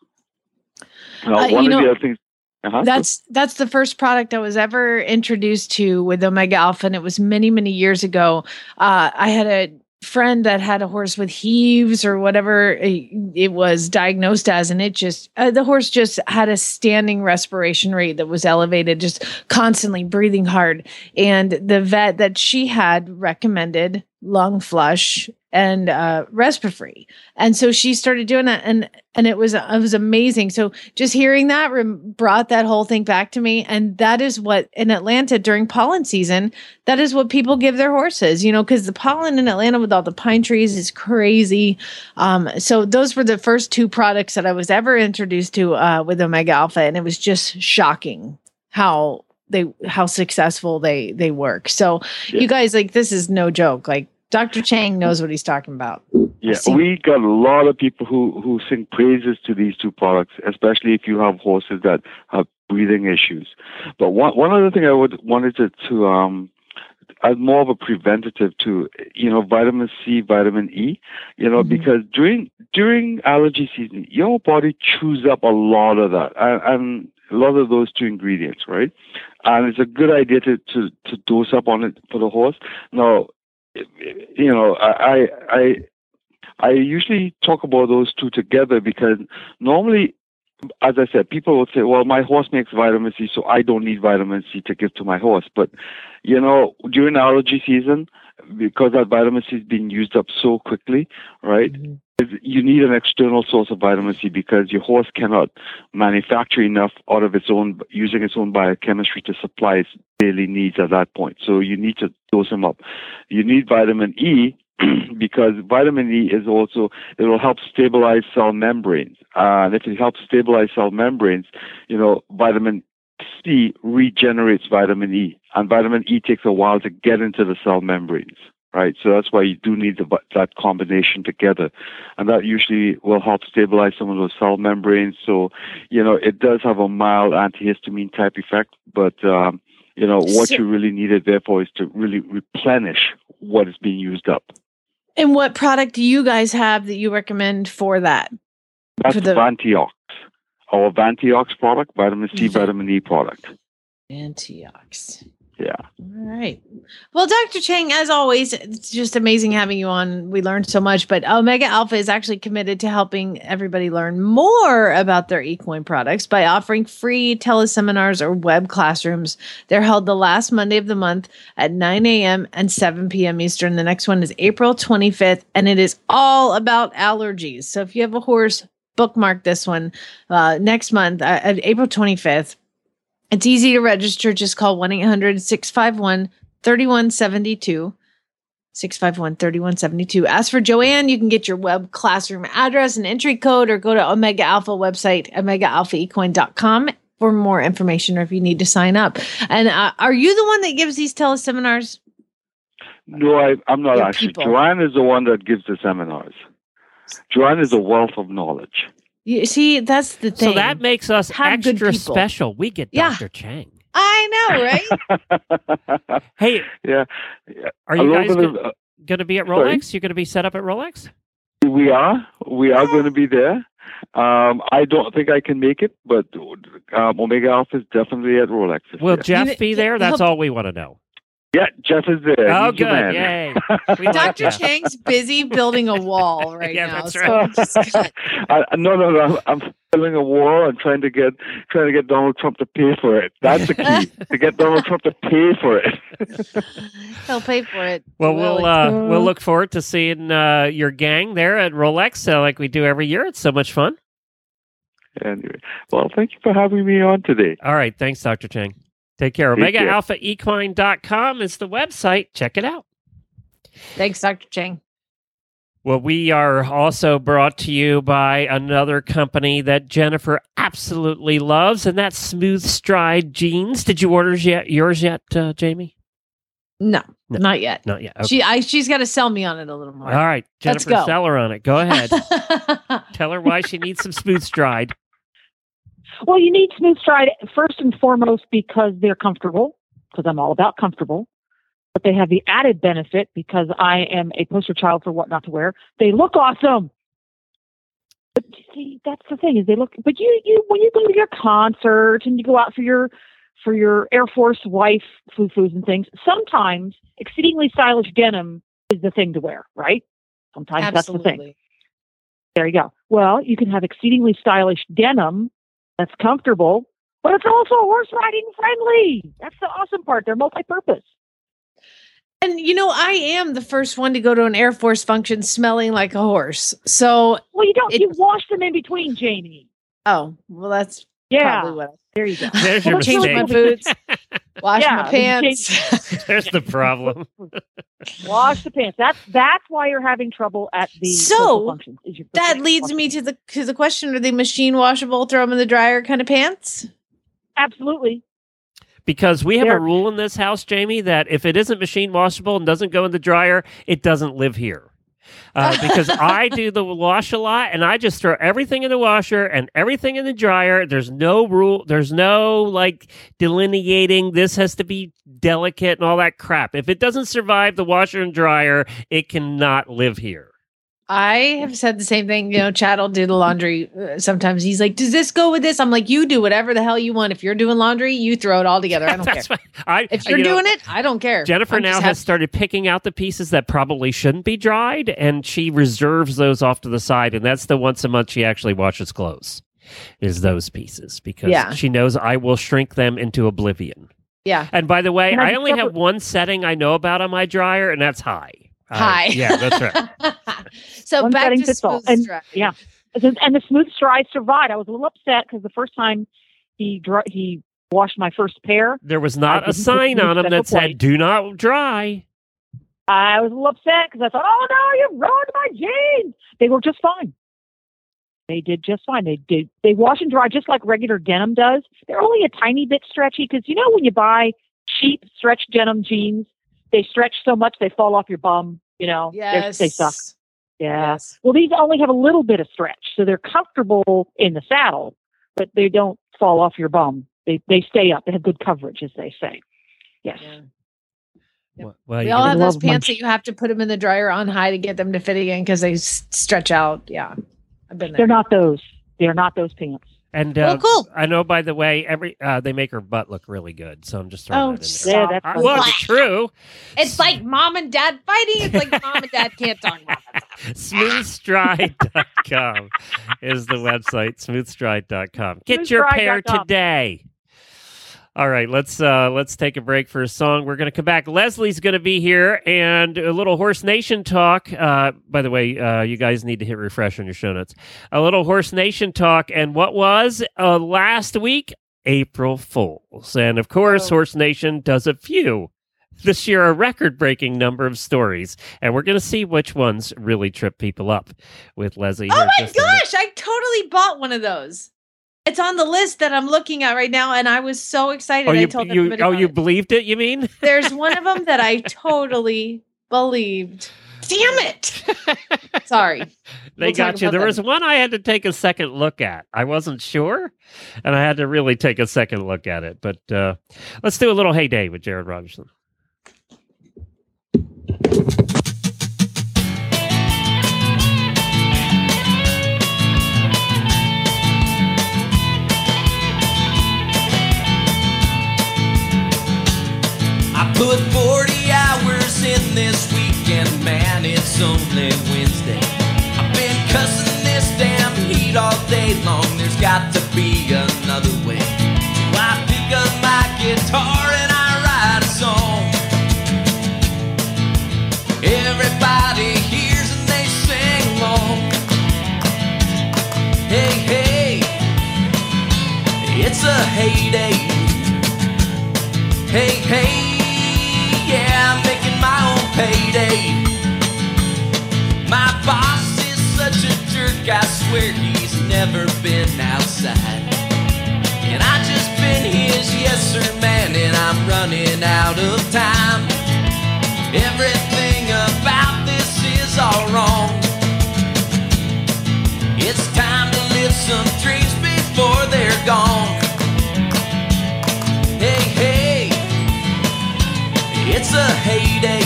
Now, Uh, one you of the know, other things. Uh-huh. That's that's the first product I was ever introduced to with Omega Alpha, and it was many many years ago. Uh, I had a friend that had a horse with heaves or whatever it, it was diagnosed as, and it just uh, the horse just had a standing respiration rate that was elevated, just constantly breathing hard. And the vet that she had recommended lung flush and uh Respirafree, and so she started doing that, and and it was it was amazing. So just hearing that rem- brought that whole thing back to me, and that is what in Atlanta during pollen season, that is what people give their horses, you know, because the pollen in Atlanta with all the pine trees is crazy. Um so those were the first two products that I was ever introduced to uh with Omega Alpha, and it was just shocking how they how successful they they work. So Yeah. you guys, like, this is no joke. Like, Doctor Chang knows what he's talking about. Yeah, I've seen- we got a lot of people who, who sing praises to these two products, especially if you have horses that have breathing issues. But one one other thing I would wanted to, to um as more of a preventative to, you know, vitamin C, vitamin E, you know, Mhm. because during during allergy season, your body chews up a lot of that, and, and a lot of those two ingredients, right? And it's a good idea to, to, to dose up on it for the horse. Now, you know, I, I, I usually talk about those two together because normally, as I said, people would say, well, my horse makes vitamin C, so I don't need vitamin C to give to my horse. But, you know, during allergy season, because that vitamin C is being used up so quickly, right, you need an external source of vitamin C because your horse cannot manufacture enough out of its own, using its own biochemistry to supply its daily needs at that point. So you need to dose them up. You need vitamin E because vitamin E is also, it will help stabilize cell membranes. Uh, and if it helps stabilize cell membranes, you know, vitamin C regenerates vitamin E. And vitamin E takes a while to get into the cell membranes, right? So that's why you do need the, that combination together. And that usually will help stabilize some of those cell membranes. So, you know, it does have a mild antihistamine type effect, but, um, you know, what So- you really need it there for is to really replenish what is being used up. And what product do you guys have that you recommend for that? That's For the- Vantiox. Our Vantiox product, vitamin C, Va- vitamin E product. Antiox. Yeah. All right. Well, Doctor Chang, as always, it's just amazing having you on. We learned so much, but Omega Alpha is actually committed to helping everybody learn more about their equine products by offering free teleseminars or web classrooms. They're held the last Monday of the month at nine a.m. and seven p.m. Eastern. The next one is April twenty-fifth, and it is all about allergies. So if you have a horse, bookmark this one uh, next month, uh, at April twenty-fifth. It's easy to register. Just call one eight hundred six five one three one seven two. six five one three one seven two. Ask for Joanne. You can get your web classroom address and entry code, or go to Omega Alpha website, omega alpha equine dot com for more information, or if you need to sign up. And uh, are you the one that gives these teleseminars? No, I, I'm not Your actually. people. Joanne is the one that gives the seminars. Joanne is a wealth of knowledge. You see, that's the thing. So that makes us Have good extra people. special. We get Yeah. Doctor Chang. I know, right? Hey, yeah. are A you little guys bit of, go- uh, going to be at sorry? Rolex? You're going to be set up at Rolex? we are. We are going to be there. Um, I don't think I can make it, but um, Omega Alpha is definitely at Rolex. this Will year. Jeff You- be there? That's he'll- all we want to know. Yeah, Jeff is there. Oh, He's your good. man. Yay. We like Doctor that. Chang's busy building a wall right Yeah, now. that's so right. just cut. I, no, no, no. I'm building a wall and trying to get trying to get Donald Trump to pay for it. That's the key. To get Donald Trump to pay for it. He'll pay for it. Well, Will we'll he? uh, we'll look forward to seeing uh, your gang there at Rolex, uh, like we do every year. It's so much fun. Anyway, well, thank you for having me on today. All right, thanks, Doctor Chang. Take care. Take Omega care. Alpha Equine dot com is the website. Check it out. Thanks, Doctor Chang. Well, we are also brought to you by another company that Jennifer absolutely loves, and that's Smooth Stride Jeans. Did you order yet, yours yet, uh, Jamie? No, No. not yet. Not yet. Okay. She, I, she's got to sell me on it a little more. All right, Let's Jennifer, go. sell her on it. Go ahead. Tell her why she needs some Smooth Stride. Well, you need Smooth Stride first and foremost because they're comfortable, because I'm all about comfortable. But they have the added benefit because I am a poster child for what not to wear. They look awesome. But you see, that's the thing is they look. But you, you when you go to your concert and you go out for your for your Air Force wife foo-foos and things, sometimes exceedingly stylish denim is the thing to wear, right? Sometimes that's the thing. Absolutely. There you go. Well, you can have exceedingly stylish denim that's comfortable, but it's also horse riding friendly. That's the awesome part. They're multi-purpose. And you know, I am the first one to go to an Air Force function smelling like a horse. So, Well, you don't. It- You wash them in between, Jamie. oh, well, that's Yeah. probably what There you go. There's your Well, Change mistake. my boots, wash Yeah, my then you pants. There's the problem. Wash the pants. That's that's why you're having trouble at the So, social functions. Is your That leads me to the to the question: are they machine washable, throw them in the dryer kind of pants? absolutely. Because we have There- a rule in this house, Jamie, that if it isn't machine washable and doesn't go in the dryer, it doesn't live here. Uh, because I do the wash a lot, and I just throw everything in the washer and everything in the dryer. There's no rule. There's no like delineating. This has to be delicate and all that crap. If it doesn't survive the washer and dryer, it cannot live here. I have said the same thing. You know, Chad will do the laundry. Uh, sometimes he's like, "Does this go with this?" I'm like, "You do whatever the hell you want. If you're doing laundry, you throw it all together. I don't care. That's why I, If you're you know, doing it, I don't care." Jennifer I'm now just has happy- started picking out the pieces that probably shouldn't be dried, and she reserves those off to the side, and that's the once a month she actually washes clothes, is those pieces, because Yeah. she knows I will shrink them into oblivion. Yeah. And by the way, And I I only have discovered- one setting I know about on my dryer, and that's high. Uh, Hi. yeah, that's right. So One back setting to fits all. Smooth And- Stride. Yeah. And the Smooth Stride survived. I was a little upset because the first time he dr- he washed my first pair, There was I not a didn't sign put on them special that said, point. do not dry. I was a little upset because I thought, oh no, you've ruined my jeans. They were just fine. They did just fine. They did. They wash and dry just like regular denim does. They're only a tiny bit stretchy because you know when you buy cheap stretch denim jeans, they stretch so much they fall off your bum. You know, They're- Yes. they suck. Yeah. Yes. Well, these only have a little bit of stretch, so they're comfortable in the saddle, but they don't fall off your bum. They they stay up. They have good coverage, as they say. Yes. Yeah. Well, well, We you all can- have love those pants my- that you have to put them in the dryer on high to get them to fit again because they s- stretch out. Yeah. I've been there. They're not those. They're not those pants. And Oh, uh, cool. I know, by the way, every uh, they make her butt look really good, so I'm just throwing Oh, that in there. stop. Yeah, that's I, fun. well, it's true. It's like mom and dad fighting. It's like mom and dad can't talk about it. smooth stride dot com is the website. smooth stride dot com. Get your smooth stride pair dot com. today. All right, let's uh, let's take a break for a song. We're going to come back. Leslie's going to be here, and a little Horse Nation talk. Uh, by the way, uh, you guys need to hit refresh on your show notes. A little Horse Nation talk, and what was uh, last week? April Fools, and of course, Oh. Horse Nation does a few. This year, a record-breaking number of stories, and we're going to see which ones really trip people up with Leslie. Oh here in my just a minute. gosh. I totally bought one of those. It's on the list that I'm looking at right now. And I was so excited. Oh, I you, told you, everybody oh, about you it. believed it, you mean? There's one of them that I totally believed. Damn it. Sorry. They We'll talk got you. about There that. was one I had to take a second look at. I wasn't sure, and I had to really take a second look at it. But uh, let's do a little Hey Day with Jared Rogerson. I put forty hours in this weekend, man, it's only Wednesday. I've been cussing this damn heat all day long. There's got to be another way. So I pick up my guitar and I write a song. Everybody hears and they sing along. Hey, hey, it's a heyday. Hey, hey, yeah, I'm making my own payday. My boss is such a jerk, I swear he's never been outside. And I just been his yes sir man, and I'm running out of time. Everything about this is all wrong. It's time to live some dreams before they're gone. Hey, hey, it's a heyday.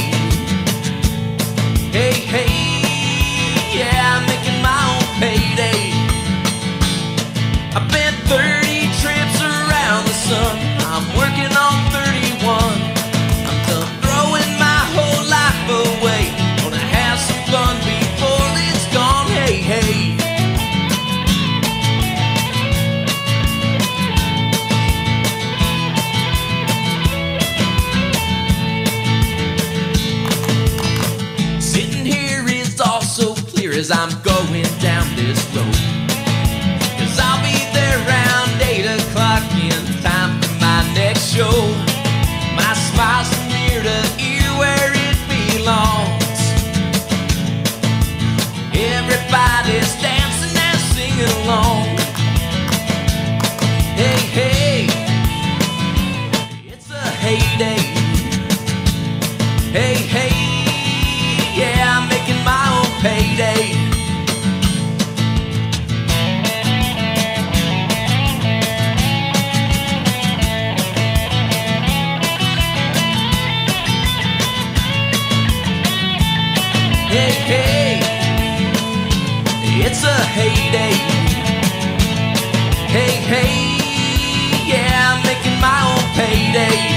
Hey, hey, yeah, I'm making my own payday. I've been thirty trips around the sun. I'm working on thirty-one. I'm done throwing my whole life away. Gonna have some fun before it's gone. Hey, hey. Sitting here is all so clear as I'm going down this road. Cause I'll be there around eight o'clock in time for my next show. My smile's from ear to ear where it belongs. Everybody's dancing and singing along. Hey, hey, it's a heyday. Hey, hey, yeah, I'm making my own payday. Hey, hey, it's a heyday. Hey, hey, yeah, I'm making my own payday.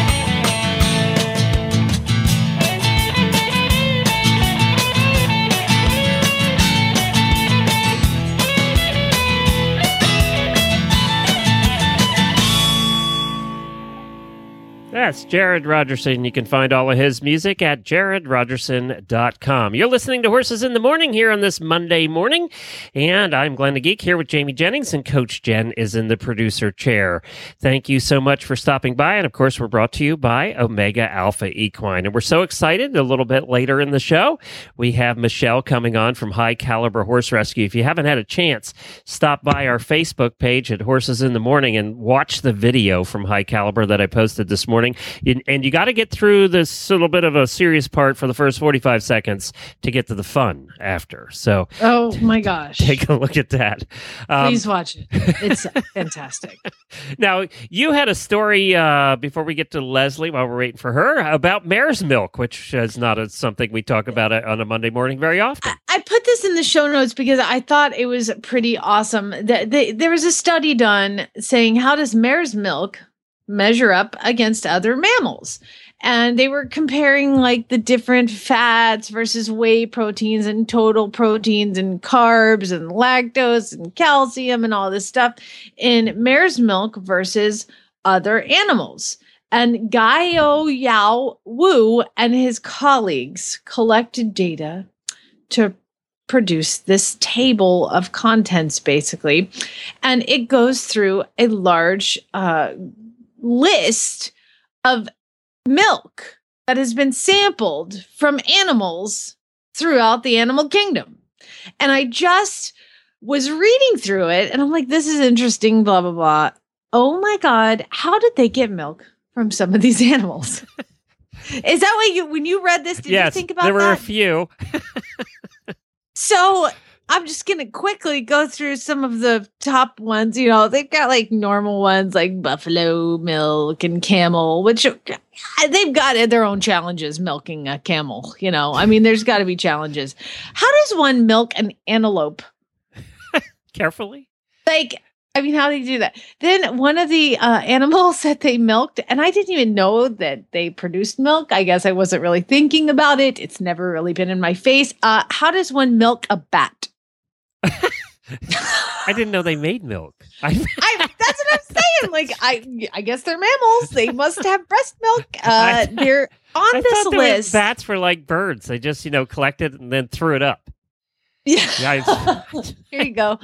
That's Jared Rogerson. You can find all of his music at jared rogerson dot com. You're listening to Horses in the Morning here on this Monday morning, and I'm Glenn the Geek here with Jamie Jennings, and Coach Jen is in the producer chair. Thank you so much for stopping by, and of course, we're brought to you by Omega Alpha Equine, and we're so excited. A little bit later in the show, we have Michelle coming on from High Caliber Horse Rescue. If you haven't had a chance, stop by our Facebook page at Horses in the Morning and watch the video from High Caliber that I posted this morning. And you got to get through this little bit of a serious part for the first forty-five seconds to get to the fun after. So, oh my gosh, take a look at that. Um, Please watch it. It's fantastic. Now, you had a story uh, before we get to Leslie, while we're waiting for her, about mare's milk, which is not a, something we talk about on a Monday morning very often. I, I put this in the show notes because I thought it was pretty awesome. The, the, there was a study done saying, how does mare's milk measure up against other mammals? And they were comparing like the different fats versus whey proteins and total proteins and carbs and lactose and calcium and all this stuff in mare's milk versus other animals. And Guo Yao Wu and his colleagues collected data to produce this table of contents, basically. And it goes through a large uh, list of milk that has been sampled from animals throughout the animal kingdom. And I just was reading through it and I'm like, this is interesting, blah, blah, blah. Oh my God, how did they get milk from some of these animals? Is that what you, when you read this, did yes, you think about there were that? a few. So I'm just going to quickly go through some of the top ones. You know, they've got like normal ones like buffalo milk and camel, which they've got their own challenges milking a camel. You know, I mean, there's got to be challenges. How does one milk an antelope? Carefully. Like, I mean, how do you do that? Then one of the uh, animals that they milked, and I didn't even know that they produced milk. I guess I wasn't really thinking about it. It's never really been in my face. Uh, how does one milk a bat? I didn't know they made milk. I, I, that's what I'm saying. Like, I I guess they're mammals. They must have breast milk. Uh, they're on I this thought there list. was bats were like birds. They just, you know, collected and then threw it up. Yeah. Yeah, Here you go.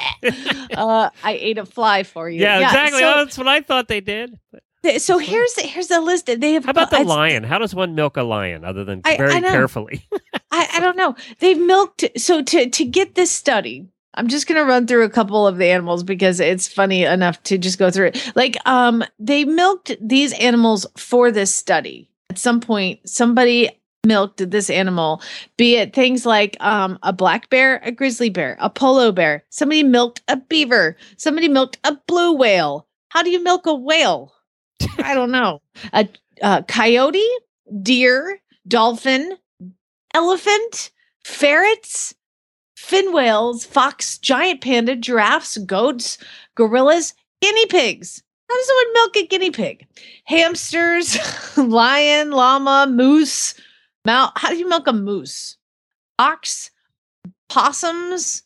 uh, I ate a fly for you. yeah, exactly. So, Oh, that's what I thought they did. th- so here's the, here's the list. They have. How about the it's- lion? How does one milk a lion other than I- very I know. carefully? I, I don't know. They've milked. So to to get this study, I'm just going to run through a couple of the animals because it's funny enough to just go through it. Like, um, they milked these animals for this study. At some point, somebody milked this animal, be it things like um, a black bear, a grizzly bear, a polo bear. Somebody milked a beaver. Somebody milked a blue whale. How do you milk a whale? I don't know. A, a coyote, deer, dolphin, elephant, ferrets, fin whales, fox, giant panda, giraffes, goats, gorillas, guinea pigs. How does someone milk a guinea pig? Hamsters, lion, llama, moose, mouse. How do you milk a moose? Ox, possums,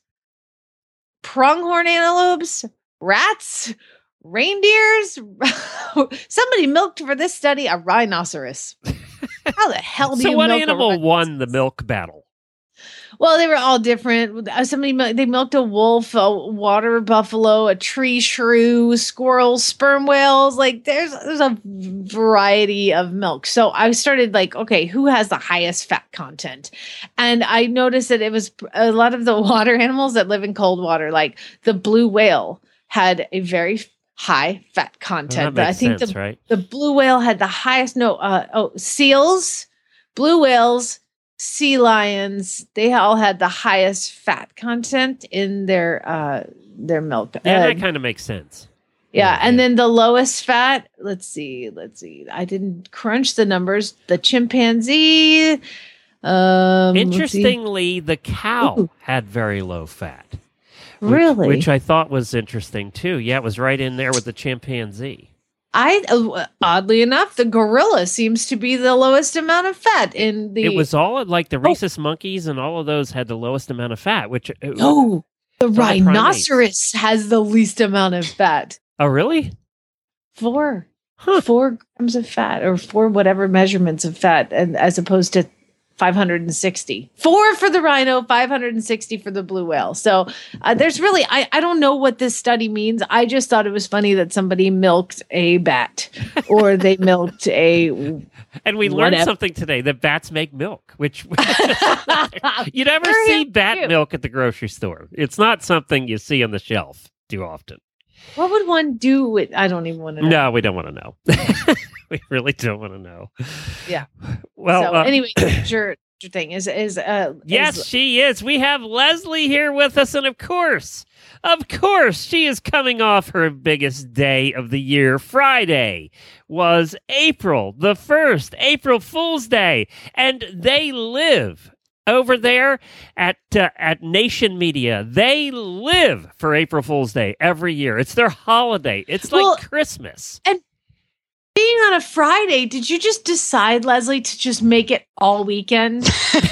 pronghorn antelopes, rats, reindeers. Somebody milked for this study a rhinoceros. How the hell do So you what milk a animal rhinoceros? won the milk battle? Well, they were all different. Uh, Somebody mil- they milked a wolf, a water buffalo, a tree shrew, squirrels, sperm whales. Like there's there's a variety of milk. So I started like, okay, who has the highest fat content? And I noticed that it was a lot of the water animals that live in cold water, like the blue whale had a very high fat content. Well, that but I makes think sense, the right? the blue whale had the highest. No, uh, oh, seals, blue whales, sea lions, they all had the highest fat content in their uh their milk. Yeah, Uh, that kind of makes sense. yeah, and then the lowest fat, let's see, let's see. I didn't crunch the numbers. The chimpanzee. Um, let's see. Interestingly, the cow Ooh. had very low fat. Which, Really? Which I thought was interesting too. Yeah, it was right in there with the chimpanzee. I uh, oddly enough, the gorilla seems to be the lowest amount of fat in the. It was all like the rhesus monkeys and all of those had the lowest amount of fat, which uh, no, the all primates. rhinoceros has the least amount of fat. Oh, really? Four, four grams of fat, or four whatever measurements of fat, and as opposed to five hundred sixty. Four for the rhino, five hundred sixty for the blue whale. So uh, there's really, I, I don't know what this study means. I just thought it was funny that somebody milked a bat, or they milked a. And we learned Whatever. something today that bats make milk, which you never Very see bat cute. milk at the grocery store. It's not something you see on the shelf too often. What would one do with? I don't even want to know. No, we don't want to know. We really don't want to know. Yeah. Well, so uh, anyway, your your thing is is uh yes, is- she is. We have Leslie here with us, and of course, of course, she is coming off her biggest day of the year. Friday was April the first, April Fool's Day, and they live over there at uh, at Nation Media. They live for April Fool's Day every year. It's their holiday. It's like Well, Christmas. being on a Friday, did you just decide, Leslie, to just make it all weekend?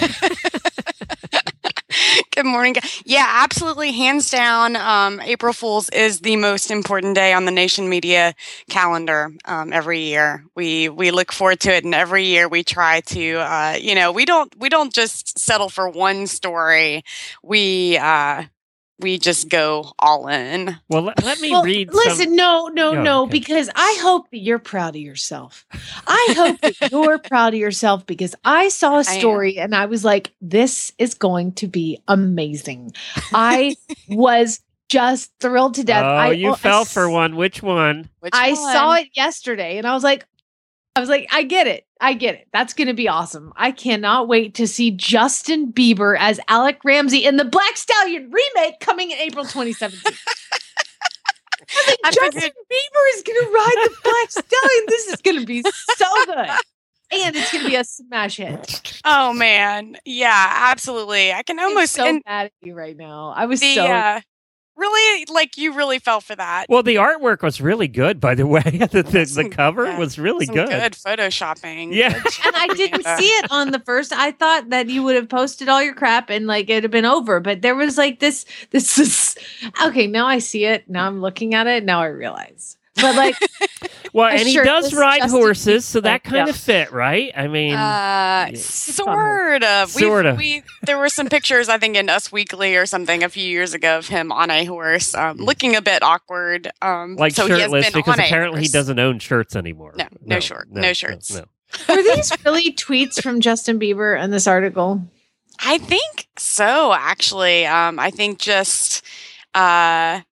Good morning. gu- Yeah, absolutely. Hands down, um, April Fool's is the most important day on the Nation Media calendar um, every year. We we look forward to it, and every year we try to, uh, you know, we don't we don't just settle for one story. We uh, we just go all in. Well, let, let me Well, read. listen, some... no, no, Oh, no, okay. because I hope that you're proud of yourself. I hope that you're proud of yourself because I saw a I am. story and I was like, this is going to be amazing. I was just thrilled to death. Oh, I, you I fell s- for one. Which one? Which I one? saw it yesterday and I was like, I was like, I get it. I get it. That's going to be awesome. I cannot wait to see Justin Bieber as Alec Ramsey in the Black Stallion remake coming in April twenty seventeen. I think I Justin figured- Bieber is going to ride the Black Stallion. This is going to be so good. And it's going to be a smash hit. Oh man, yeah, absolutely. I can I'm almost so and mad at you right now. I was the so uh, Really? Like, you really fell for that? Well, the artwork was really good, by the way. the the, Some- the cover yeah, was really Some good. good photoshopping. Yeah. Good And I job, didn't Amanda. see it on the first. I thought that you would have posted all your crap and like it'd have been over. But there was like this, this is okay. Now I see it. Now I'm looking at it. Now I realize. But like, Well, a and he shirtless does ride Justin horses, so that Bieber, kind yeah. of fit, right? I mean, Uh, yeah. sort of. We've- Sort of. We there were some pictures, I think, in Us Weekly or something a few years ago of him on a horse, um, looking a bit awkward. Um, like so he has shirtless, been because on a apparently he horse. doesn't own shirts anymore. No, no short- no shirts. no. were these really tweets from Justin Bieber in this article? I think so. Actually, um, I think just uh,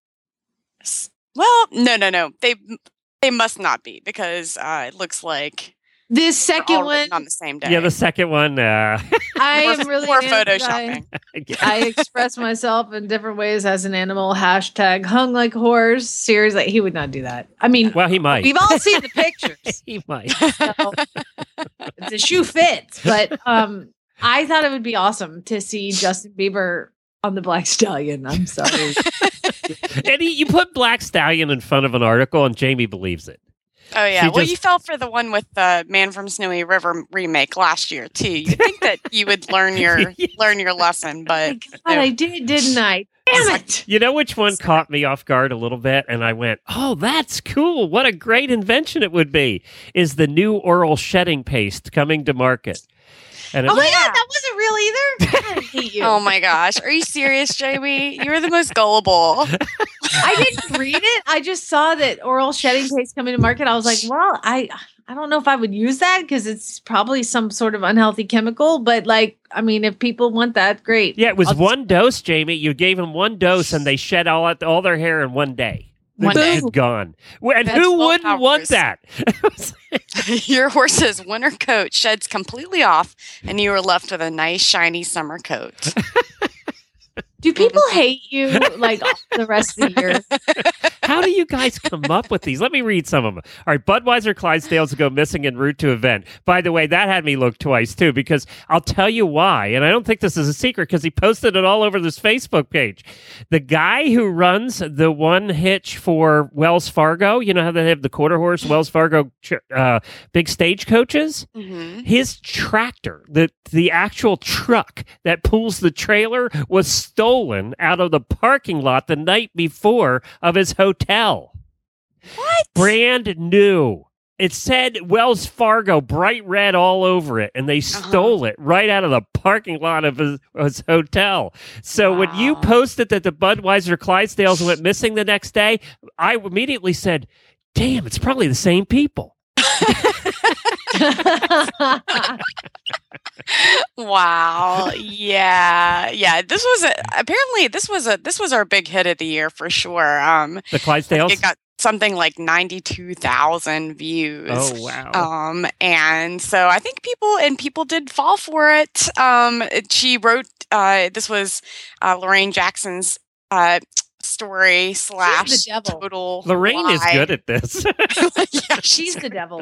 s- well, no, no, no. They they must not be because uh, it looks like This they're second all one, written on the same day. Yeah, the second one. Uh, I More- am really more an anti- photoshopping. I express myself in different ways as an animal. Hashtag hung like a horse. Seriously, he would not do that. I mean, well, he might. we've all seen the pictures. he might. So the shoe fits, but um, I thought it would be awesome to see Justin Bieber on the Black Stallion. I'm sorry. And he, you put Black Stallion in front of an article, and Jamie believes it. Oh yeah. She Well, just- you fell for the one with the Man from Snowy River remake last year too. You think that you would learn your learn your lesson, but God, I did, didn't I? Damn it! You know which one caught me off guard a little bit? And I went, oh, that's cool. What a great invention it would be. Is the new oral shedding paste coming to market. And it, Oh my Yeah. God, that wasn't real either. I hate you. oh my gosh, are you serious, Jamie? You're the most gullible. I didn't read it. I just saw that oral shedding paste coming to market. I was like, well, I I don't know if I would use that because it's probably some sort of unhealthy chemical. But like, I mean, if people want that, great. yeah, it was I'll just- one dose, Jamie. You gave them one dose, and they shed all all their hair in one day. One It's day. just gone. Well, And That's who twelve wouldn't want hours. that? Your horse's winter coat sheds completely off, and you are left with a nice shiny summer coat. Do people hate you like the rest of the year? How do you guys come up with these? Let me read some of them. All right, Budweiser Clydesdales go missing en route to event. By the way, that had me look twice, too, because I'll tell you why. And I don't think this is a secret because he posted it all over this Facebook page. The guy who runs the one hitch for Wells Fargo, you know how they have the quarter horse Wells Fargo ch- uh, big stagecoaches? Mm-hmm. His tractor, the the actual truck that pulls the trailer, was stolen out of the parking lot the night before of his hotel. What? Brand new. It said Wells Fargo, bright red all over it, and they stole it right out of the parking lot of his, his hotel. So when you Wow. posted that the Budweiser Clydesdales went missing the next day, I immediately said, damn, it's probably the same people. Wow. Yeah. Yeah. This was a, apparently this was a this was our big hit of the year for sure. Um The I think Clydesdales? it got something like ninety-two thousand views. Oh, wow. Um and so I think people and people did fall for it. Um it- she wrote uh this was uh Lorraine Jackson's uh story slash devil. total Lorraine is lie. good at this. yeah, She's the devil.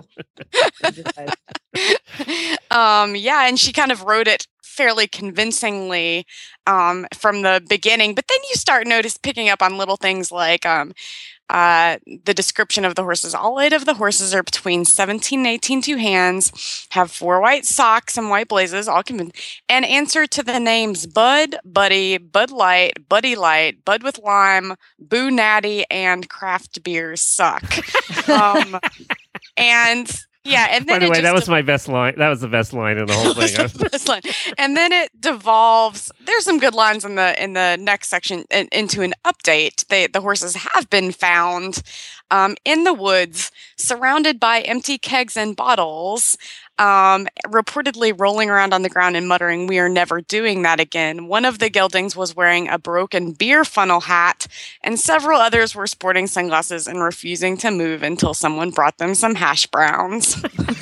um, yeah, and she kind of wrote it fairly convincingly um, from the beginning. But then you start notice picking up on little things like um, uh, the description of the horses. All eight of the horses are between seventeen and eighteen two hands, have four white socks and white blazes, all convinced, and answer to the names Bud, Buddy, Bud Light, Buddy Light, Bud with Lime, Boo Natty, and Craft Beers Suck. um, and yeah, and then By the it way, just that was my best line. That was the best line in the whole thing. This line. And then it devolves. There's some good lines in the in the next section in, into an update. They, the horses have been found um, in the woods, surrounded by empty kegs and bottles, um, reportedly rolling around on the ground and muttering, "We are never doing that again." One of the geldings was wearing a broken beer funnel hat, and several others were sporting sunglasses and refusing to move until someone brought them some hash browns.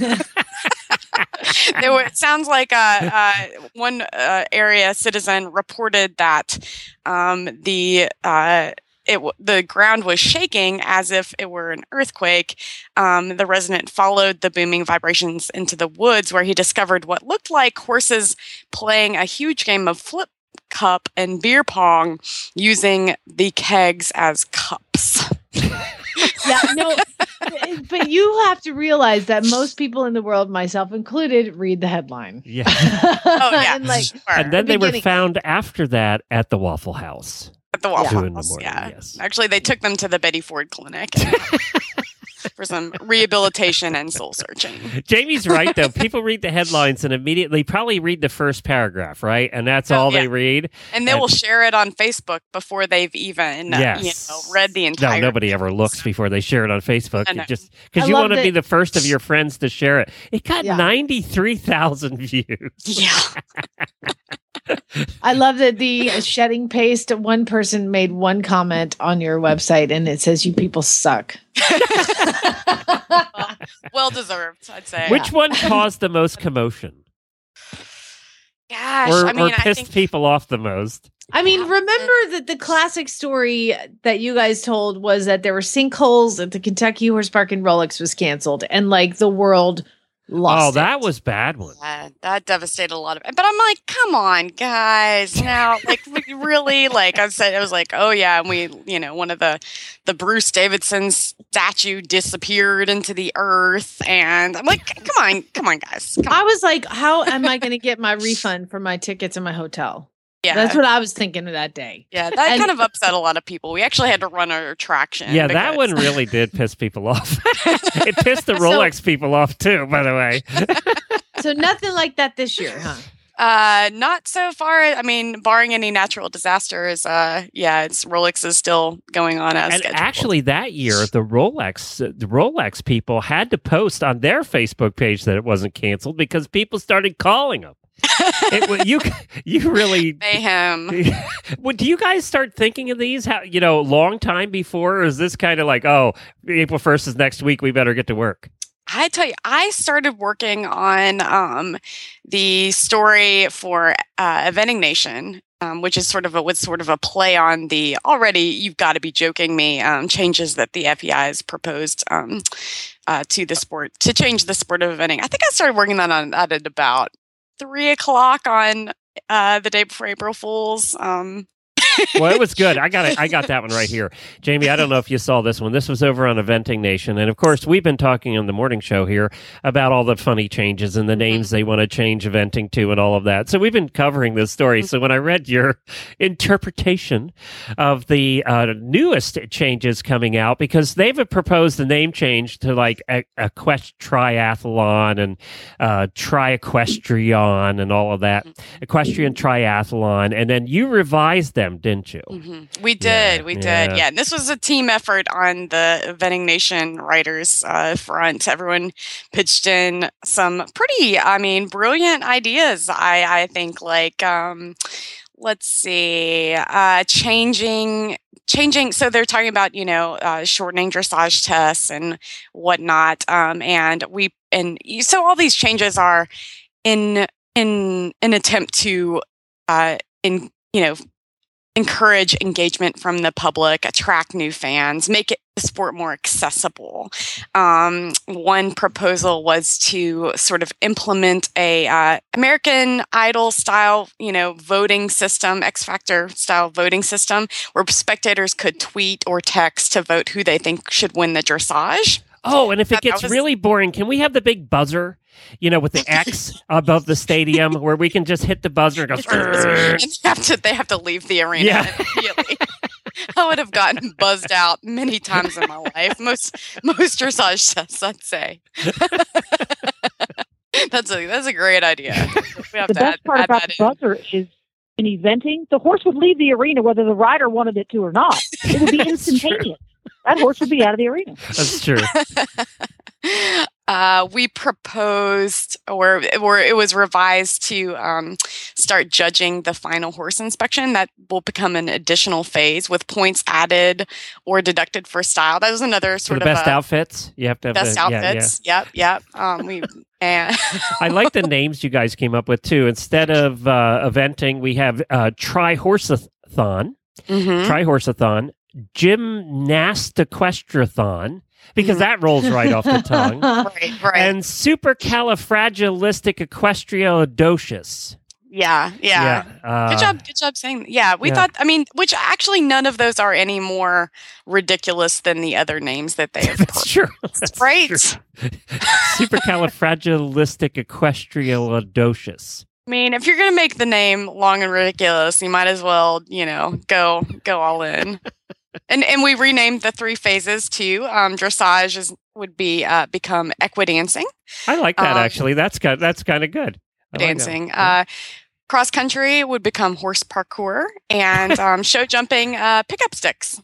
There were, it sounds like uh, uh, one uh, area citizen reported that um, the uh, it w- the ground was shaking as if it were an earthquake. Um, the resident followed the booming vibrations into the woods, where he discovered what looked like horses playing a huge game of flip cup and beer pong using the kegs as cups. Yeah, no, but you have to realize that most people in the world, myself included, read the headline. Yeah. Oh, yeah. and, like, And then the they were beginning. found after that at the Waffle House. At the Waffle Two in the House, morning, yeah. yes. Actually, they took them to the Betty Ford Clinic for some rehabilitation and soul searching. Jamie's right, though. People read the headlines and immediately probably read the first paragraph, right? And that's Oh, all yeah. they read. And they And- will share it on Facebook before they've even uh, Yes. you know, read the entire. No, nobody ever looks before they share it on Facebook. I It know. just I because you love want to that- be the first of your friends to share it. It got Yeah. ninety-three thousand views. Yeah. I love that the shedding paste. One person made one comment on your website, and it says, "You people suck." Well deserved, I'd say. Which one caused the most commotion? Gosh, Or, I mean, or I pissed think people off the most? I mean, remember that the classic story that you guys told was that there were sinkholes at the Kentucky Horse Park and Rolex was canceled, and like the world lost. Oh, that it. was a bad one. uh, that devastated a lot of it. But I'm like, come on, guys. Now, like, we really, like I said, it was like, oh yeah, and we, you know, one of the the Bruce Davidson statue disappeared into the earth, and I'm like, come on, come on, guys. Come on. I was like, how am I going to get my refund for my tickets and my hotel? Yeah, That's what I was thinking of that day. yeah, that and- kind of upset a lot of people. We actually had to run our attraction. Yeah, that because- one really did piss people off. It pissed the So- Rolex people off too, by the way. So nothing like that this year, huh? Uh, not so far. I mean, barring any natural disasters, uh, yeah, it's Rolex is still going on as And scheduled. actually, that year, the Rolex, the Rolex people had to post on their Facebook page that it wasn't canceled because people started calling them. It, wa- you, you really. mayhem. Well, do you guys start thinking of these? How you know, long time before, or is this kind of like, oh, April first is next week, we better get to work? I tell you, I started working on um, the story for uh, Eventing Nation, um, which is sort of a was sort of a play on the already you've got to be joking me um, changes that the F E I has proposed um, uh, to the sport to change the sport of eventing. I think I started working on on that at about three o'clock on uh, the day before April Fools. Um, Well, it was good. I got it. I got that one right here. Jamie, I don't know if you saw this one. This was over on Eventing Nation. And of course, we've been talking on the morning show here about all the funny changes and the names they want to change eventing to and all of that. So we've been covering this story. So when I read your interpretation of the uh, newest changes coming out, because they've proposed the name change to like a, a quest triathlon and uh, tri-equestrian and all of that, equestrian triathlon. And then you revised them, didn't you? Mhm. We did, Yeah, we did, yeah. yeah. And this was a team effort on the Eventing Nation writers uh, front. Everyone pitched in some pretty, I mean, brilliant ideas. I, I think, like, um, let's see, uh, changing. Changing, so they're talking about, you know, uh, shortening dressage tests and whatnot, um, and we and you- so all these changes are in in an attempt to, uh, in you know, encourage engagement from the public, attract new fans, make it the sport more accessible. Um, one proposal was to sort of implement a uh, American Idol style, you know, voting system, X Factor style voting system, where spectators could tweet or text to vote who they think should win the dressage. Oh, and if it That- that gets was- really boring, can we have the big buzzer, you know, with the X above the stadium where we can just hit the buzzer and go, And they have to, they have to leave the arena Yeah. immediately. I would have gotten buzzed out many times in my life. Most most dressage tests, I'd say. that's a that's a great idea. We have The to best add, part add about that the in. buzzer is in eventing, the horse would leave the arena whether the rider wanted it to or not. It would be That's true. instantaneous. That horse would be out of the arena. That's true. Uh, we proposed, or or it was revised to um, start judging the final horse inspection. That will become an additional phase with points added or deducted for style. That was another For sort the of best a, outfits, you have to have best the, yeah, yeah. outfits. Yep, yep. Um, we and I like the names you guys came up with too. Instead of uh, eventing, we have uh, Tri-Horseathon, Mhm. Tri-Horseathon, Gymnastequestrathon, because that rolls right off the tongue, right, right. and Supercalifragilisticexpialidocious. Yeah, yeah. Yeah, uh, good job, good job saying. Yeah, we yeah. thought. I mean, which actually none of those are any more ridiculous than the other names that they have. That's true. That's right? true. Supercalifragilisticexpialidocious. I mean, if you're gonna make the name long and ridiculous, you might as well, you know, go go all in. and and we renamed the three phases too. Um, dressage is would be uh, become equidancing. I like that Um, actually. That's kind. That's kind of good. I like that. Dancing. Uh, cross country would become horse parkour, and um, show jumping uh, pickup sticks.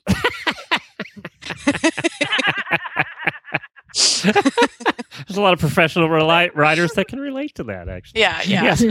There's a lot of professional reli- riders that can relate to that. Actually. Yeah, yeah. Yes.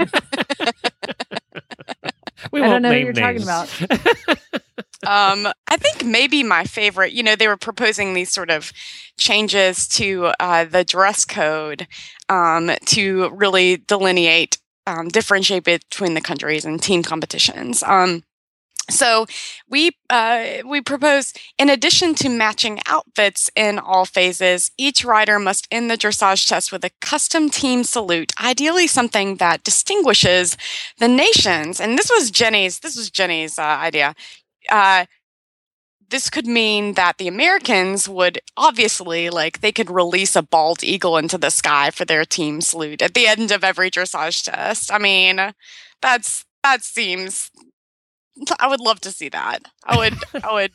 we I won't don't know who name you're talking names. about. Um, I think maybe my favorite, you know, they were proposing these sort of changes to uh, the dress code um, to really delineate, um, differentiate between the countries and team competitions. Um, so we uh, we propose, in addition to matching outfits in all phases, each rider must end the dressage test with a custom team salute, ideally something that distinguishes the nations. And this was Jenny's. This was Jenny's uh, idea. Uh, this could mean that the Americans would obviously, like, they could release a bald eagle into the sky for their team salute at the end of every dressage test. I mean, that's that seems. I would love to see that. I would. I would.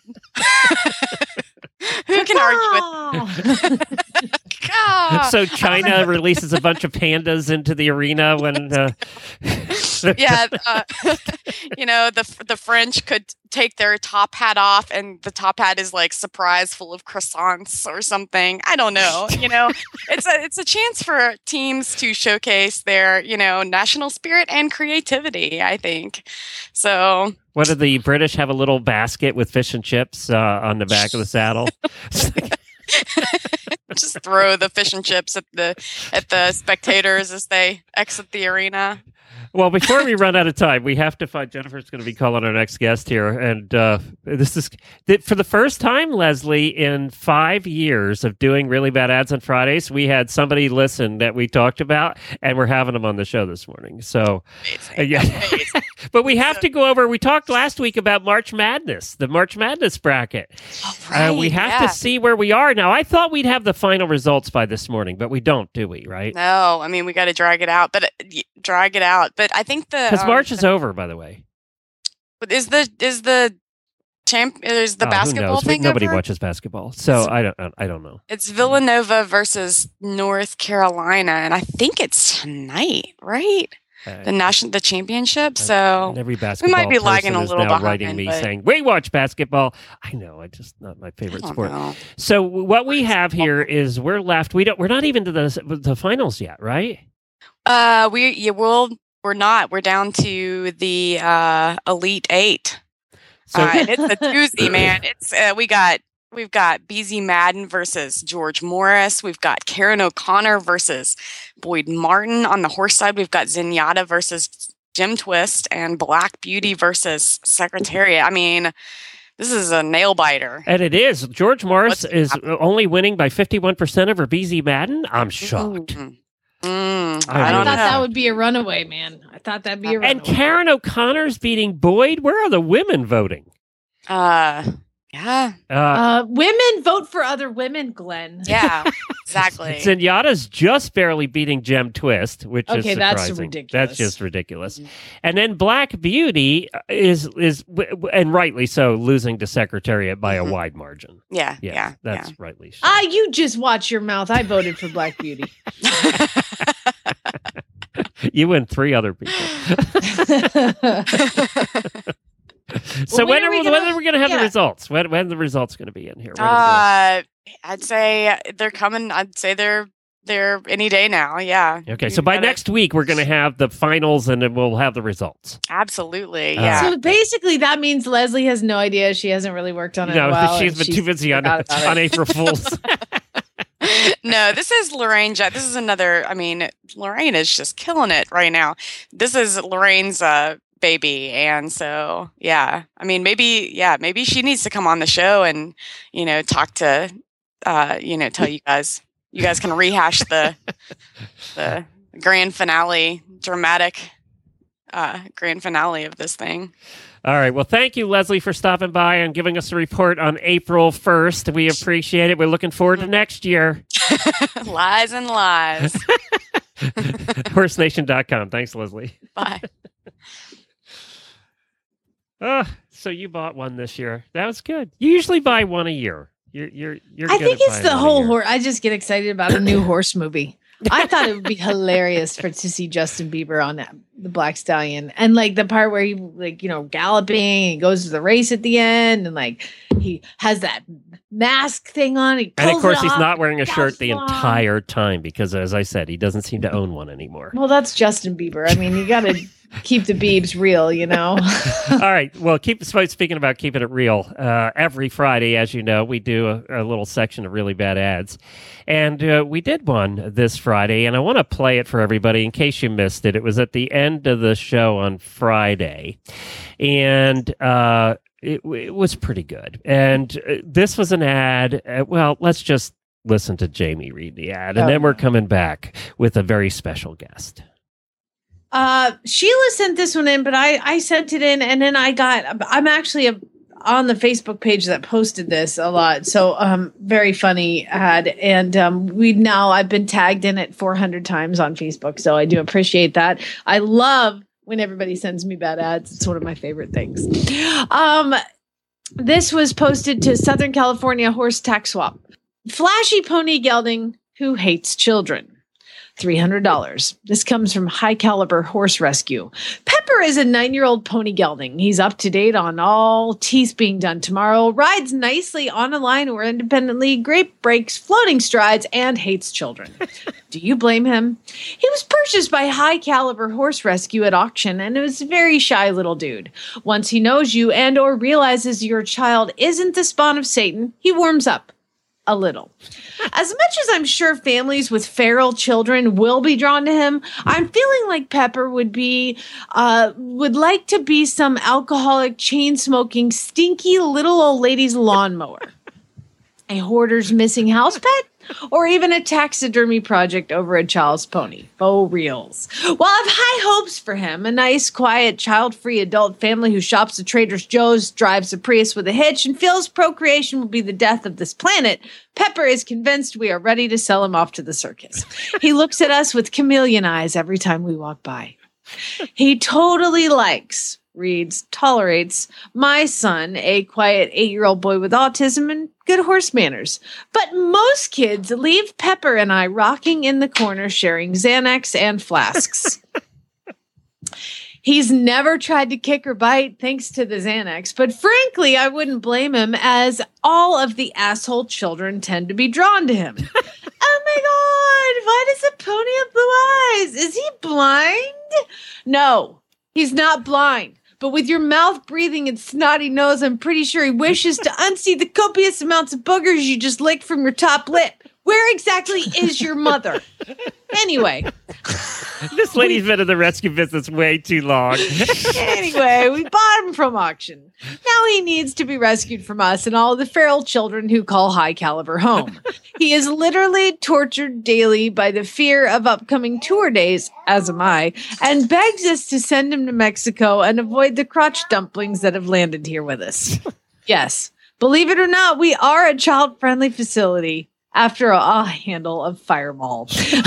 Who can argue with? Ah. So China releases a bunch of pandas into the arena when. Uh... yeah, uh, you know, the the French could take their top hat off, and the top hat is like surprise, full of croissants or something. I don't know. You know, it's a it's a chance for teams to showcase their, you know, national spirit and creativity, I think. So. What did the British have a little basket with fish and chips uh, on the back of the saddle? Just throw the fish and chips at the at the spectators as they exit the arena. Well, before we run out of time, we have to find Jennifer's going to be calling our next guest here, and uh, this is for the first time, Leslie, in five years of doing Really Bad Ads on Fridays. We had somebody listen that we talked about, and we're having them on the show this morning. So, uh, yeah, but we have to go over. We talked last week about March Madness, the March Madness bracket. Oh, right, uh, we have yeah. to see where we are now. I thought we'd have the final results by this morning, but we don't, do we? Right? No, I mean we got to drag it out, but uh, drag it out. But I think the Because um, March is over, by the way. Is the is the champ is the Oh, who basketball knows? thing Nobody over? watches basketball, so I don't. I don't know. It's Villanova versus North Carolina, and I think it's tonight, right? Uh, The national the championship. So and every we basketball might be lagging person a is little now behind. writing me but saying, "We watch basketball." I know, I just not my I favorite don't sport. know. So what we have here is we're left. We don't. We're not even to the the finals yet, right? Uh, we yeah, we'll we're not. We're down to the uh Elite Eight. So uh, and it's a doozy, man. It's uh, we got we've got B Z Madden versus George Morris. We've got Karen O'Connor versus Boyd Martin. On the horse side, we've got Zenyatta versus Jim Twist and Black Beauty versus Secretariat. I mean, this is a nail biter. and it is George Morris What's is happening? only winning by fifty-one percent over B Z Madden. I'm shocked. Mm. Mm, I I, I, don't thought know. that would be a runaway, man. I thought that'd be a runaway. And Karen O'Connor's beating Boyd. Where are the women voting? Uh, yeah, Uh, uh, women vote for other women, Glenn. yeah, exactly. Zenyatta's just barely beating Gem Twist, which is Okay, that's surprising. ridiculous. That's just ridiculous. And then Black Beauty is is and rightly so losing to Secretariat by Mhm. a wide margin. yeah, Yes, yeah, that's rightly so. Ah, you just watch your mouth. I voted for Black Beauty. yeah. You and three other people. So Well, when when are are we we, gonna- when are we going to have yeah. the results? When when are the results going to be in here? When are uh, I'd say they're coming. I'd say they're they're any day now. Yeah. they- okay, You so by gotta- next week we're going to have the finals, and then we'll have the results. absolutely. Uh, Yeah. So basically, that means Leslie has no idea. She hasn't really worked on it. No, in a while, she's and been too busy on, forgot about on it. April Fools. No, this is Lorraine. Ja- This is another. I mean, Lorraine is just killing it right now. This is Lorraine's uh, baby, and so yeah. I mean, maybe yeah, maybe she needs to come on the show and you know talk to, uh, you know, tell you guys. You guys can rehash the the grand finale, dramatic uh, grand finale of this thing. All right. Well, thank you, Leslie, for stopping by and giving us a report on April first. We appreciate it. We're looking forward to next year. Lies and lies. horse nation dot com. Thanks, Leslie. Bye. Uh, so you bought one this year. That was good. You usually buy one a year. You're you're you're. I good think at it's buying the one a whole year. horse. I just get excited about a new horse movie. I thought it would be hilarious for to see Justin Bieber on that, the Black Stallion, and like the part where he like you know galloping, and he goes to the race at the end, and like he has that mask thing on. He And of pulls course, it he's off, not wearing a shirt gallop the along. entire time because, as I said, he doesn't seem to own one anymore. Well, that's Justin Bieber. I mean, you got to keep the Biebs real, you know. All right. Well, keep speaking about keeping it real. Uh, every Friday, as you know, we do a, a little section of really bad ads, and uh, we did one this Friday, and I want to play it for everybody in case you missed it. It was at the end of the show on Friday, and uh, it, it was pretty good. And uh, this was an ad. Uh, well, let's just listen to Jamie read the ad, and Oh. then we're coming back with a very special guest. Uh, Sheila sent this one in, but I, I sent it in, and then I got, I'm actually a, on the Facebook page that posted this a lot. So, um, very funny ad. And, um, we now, I've been tagged in it four hundred times on Facebook. So I do appreciate that. I love when everybody sends me bad ads. It's one of my favorite things. Um, this was posted to Southern California Horse Tax Swap. Flashy pony gelding who hates children. three hundred dollars. This comes from High Caliber Horse Rescue. Pepper is a nine-year-old pony gelding. He's up to date on all teeth being done tomorrow, rides nicely on a line or independently, great breaks, floating strides, and hates children. Do you blame him? He was purchased by High Caliber Horse Rescue at auction, and it was a very shy little dude. Once he knows you and or realizes your child isn't the spawn of Satan, he warms up. A little. As much as I'm sure families with feral children will be drawn to him, I'm feeling like Pepper would be, uh, would like to be some alcoholic, chain-smoking, stinky little old lady's lawnmower. A hoarder's missing house pet? Or even a taxidermy project over a child's pony. Faux reals. Well, I have high hopes for him. A nice, quiet, child-free adult family who shops at Trader Joe's, drives a Prius with a hitch, and feels procreation will be the death of this planet. Pepper is convinced we are ready to sell him off to the circus. He looks at us with chameleon eyes every time we walk by. He totally likes, reads, tolerates my son, a quiet eight-year-old boy with autism and good horse manners. But most kids leave Pepper and I rocking in the corner sharing Xanax and flasks. He's never tried to kick or bite thanks to the Xanax, but frankly, I wouldn't blame him as all of the asshole children tend to be drawn to him. Oh my God, why does a pony have blue eyes? Is he blind? No, he's not blind. But with your mouth breathing and snotty nose, I'm pretty sure he wishes to unsee the copious amounts of boogers you just licked from your top lip. Where exactly is your mother? Anyway. This lady's been in the rescue business way too long. Anyway, we bought him from auction. Now he needs to be rescued from us and all the feral children who call High Caliber home. He is literally tortured daily by the fear of upcoming tour days, as am I, and begs us to send him to Mexico and avoid the crotch dumplings that have landed here with us. Yes, believe it or not, we are a child-friendly facility after a, a handle of Fireball.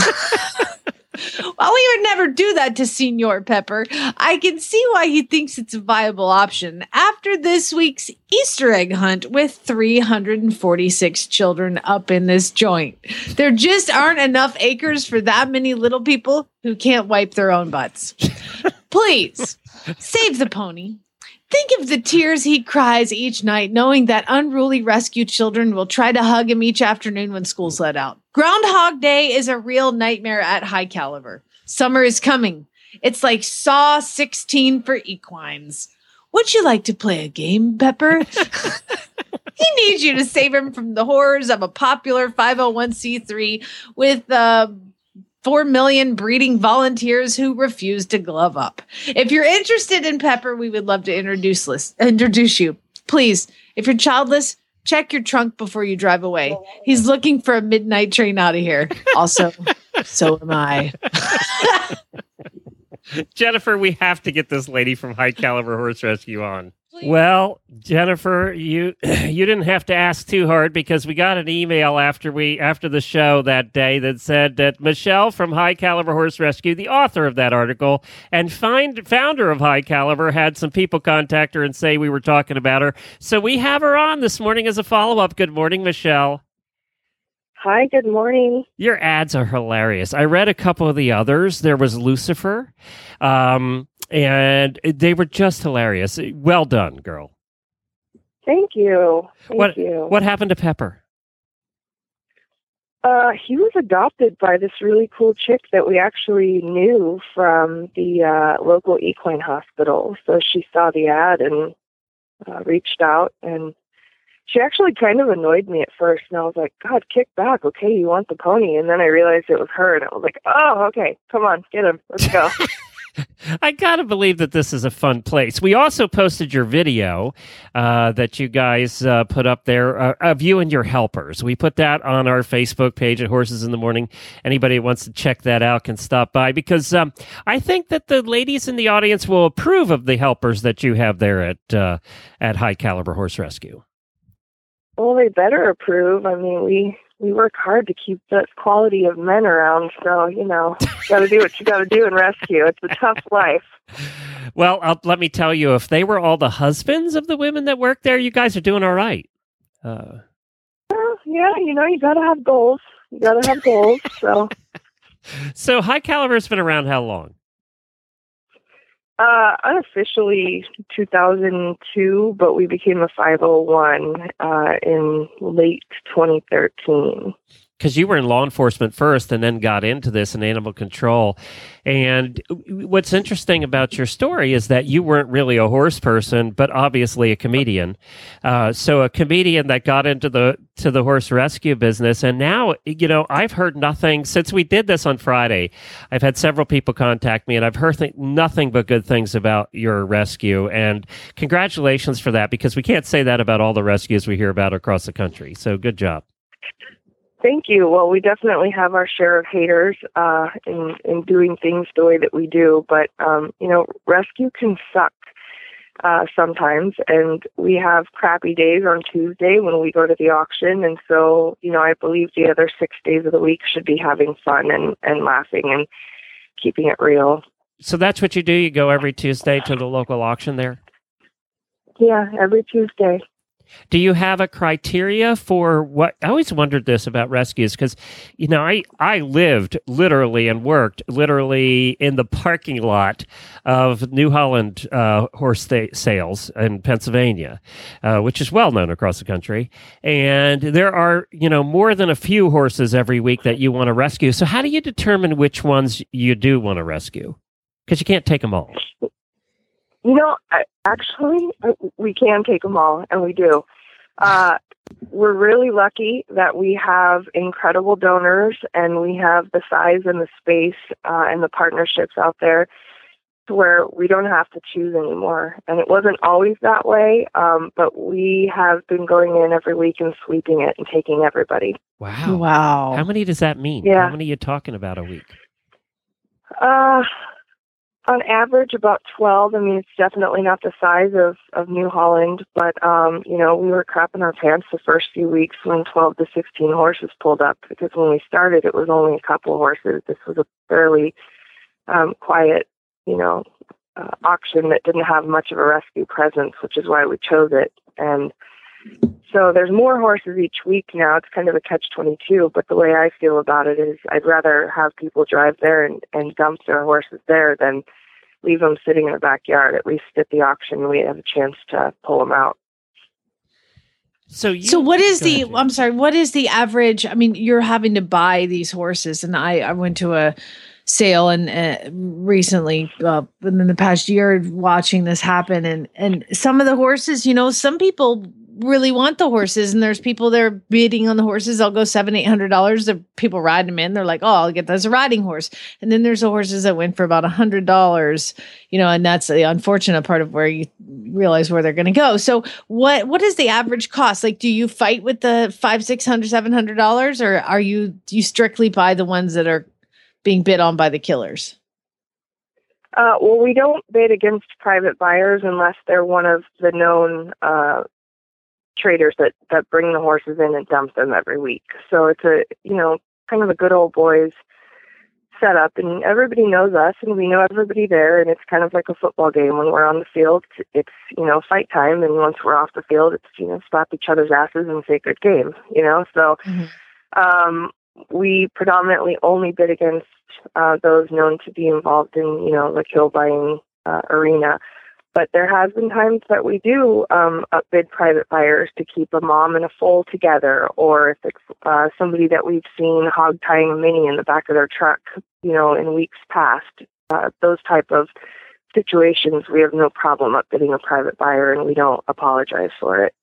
While we would never do that to Senor Pepper, I can see why he thinks it's a viable option after this week's Easter egg hunt with three hundred forty-six children up in this joint. There just aren't enough acres for that many little people who can't wipe their own butts. Please, save the pony. Think of the tears he cries each night, knowing that unruly rescue children will try to hug him each afternoon when school's let out. Groundhog Day is a real nightmare at High Caliber. Summer is coming. It's like Saw sixteen for equines. Would you like to play a game, Pepper? He needs you to save him from the horrors of a popular five oh one c three with uh, four million breeding volunteers who refuse to glove up. If you're interested in Pepper, we would love to introduce list, introduce you. Please, if you're childless, check your trunk before you drive away. He's looking for a midnight train out of here. Also, so am I. Jennifer, we have to get this lady from High Caliber Horse Rescue on. Well, Jennifer, you you didn't have to ask too hard because we got an email after we after the show that day that said that Michelle from High Caliber Horse Rescue, the author of that article and find, founder of High Caliber, had some people contact her and say we were talking about her. So we have her on this morning as a follow-up. Good morning, Michelle. Hi, good morning. Your ads are hilarious. I read a couple of the others. There was Lucifer. Um... And they were just hilarious. Well done, girl. Thank you. Thank what, you. What happened to Pepper? Uh, he was adopted by this really cool chick that we actually knew from the uh, local equine hospital. So she saw the ad and uh, reached out. And she actually kind of annoyed me at first. And I was like, God, kick back. Okay, you want the pony. And then I realized it was her. And I was like, oh, okay, come on, get him. Let's go. I gotta believe that this is a fun place. We also posted your video uh, that you guys uh, put up there uh, of you and your helpers. We put that on our Facebook page at Horses in the Morning. Anybody who wants to check that out can stop by because um, I think that the ladies in the audience will approve of the helpers that you have there at uh, at High Caliber Horse Rescue. Well, they better approve. I mean, we we work hard to keep that quality of men around. So, you know, got to do what you got to do in rescue. It's a tough life. Well, I'll, let me tell you, if they were all the husbands of the women that work there, you guys are doing all right. Uh, well, yeah, you know, you got to have goals. You got to have goals. So, so High Caliber's been around how long? Uh, unofficially two thousand two, but we became a five oh one uh, in late twenty thirteen. Because you were in law enforcement first and then got into this in animal control. And what's interesting about your story is that you weren't really a horse person, but obviously a comedian. Uh, so a comedian that got into the to the horse rescue business. And now, you know, I've heard nothing since we did this on Friday. I've had several people contact me and I've heard th- nothing but good things about your rescue. And congratulations for that, because we can't say that about all the rescues we hear about across the country. So good job. Thank you. Well, we definitely have our share of haters uh, in, in doing things the way that we do. But, um, you know, rescue can suck uh, sometimes. And we have crappy days on Tuesday when we go to the auction. And so, you know, I believe the other six days of the week should be having fun and, and laughing and keeping it real. So that's what you do? You go every Tuesday to the local auction there? Yeah, every Tuesday. Do you have a criteria for what? I always wondered this about rescues because, you know, I, I lived literally and worked literally in the parking lot of New Holland uh, horse sta- sales in Pennsylvania, uh, which is well known across the country. And there are, you know, more than a few horses every week that you want to rescue. So how do you determine which ones you do want to rescue? Because you can't take them all. You know, actually, we can take them all, and we do. Uh, we're really lucky that we have incredible donors, and we have the size and the space uh, and the partnerships out there to where we don't have to choose anymore. And it wasn't always that way, um, but we have been going in every week and sweeping it and taking everybody. Wow. Wow. How many does that mean? Yeah. How many are you talking about a week? Uh... On average, about twelve. I mean, it's definitely not the size of, of New Holland, but, um, you know, we were crapping our pants the first few weeks when twelve to sixteen horses pulled up, because when we started, it was only a couple of horses. This was a fairly um, quiet, you know, uh, auction that didn't have much of a rescue presence, which is why we chose it. And so there's more horses each week now. It's kind of a catch twenty-two, but the way I feel about it is I'd rather have people drive there and, and dump their horses there than leave them sitting in the backyard. At least at the auction, we have a chance to pull them out. So, you, so what is the, ahead, I'm sorry, what is the average? I mean, you're having to buy these horses, and I, I went to a sale and uh, recently uh, in the past year watching this happen, and, and some of the horses, you know, some people really want the horses, and there's people that are bidding on the horses. I'll go seven, eight hundred dollars. The people riding them in, they're like, "Oh, I'll get that as a riding horse." And then there's the horses that went for about a hundred dollars, you know, and that's the unfortunate part of where you realize where they're going to go. So, what what is the average cost? Like, do you fight with the five, six hundred, seven hundred dollars, or are you do you strictly buy the ones that are being bid on by the killers? Uh, well, we don't bid against private buyers unless they're one of the known uh, traders that, that bring the horses in and dump them every week. So it's a, you know, kind of a good old boys setup, and everybody knows us and we know everybody there, and it's kind of like a football game. When we're on the field, it's, you know, fight time, and once we're off the field, it's, you know, slap each other's asses and say good game, you know. So mm-hmm. um, we predominantly only bid against uh, those known to be involved in, you know, the kill buying uh, arena. But there has been times that we do um, upbid private buyers to keep a mom and a foal together, or if it's uh, somebody that we've seen hog tying a mini in the back of their truck, you know, in weeks past. Uh, those type of situations, we have no problem upbidding a private buyer, and we don't apologize for it.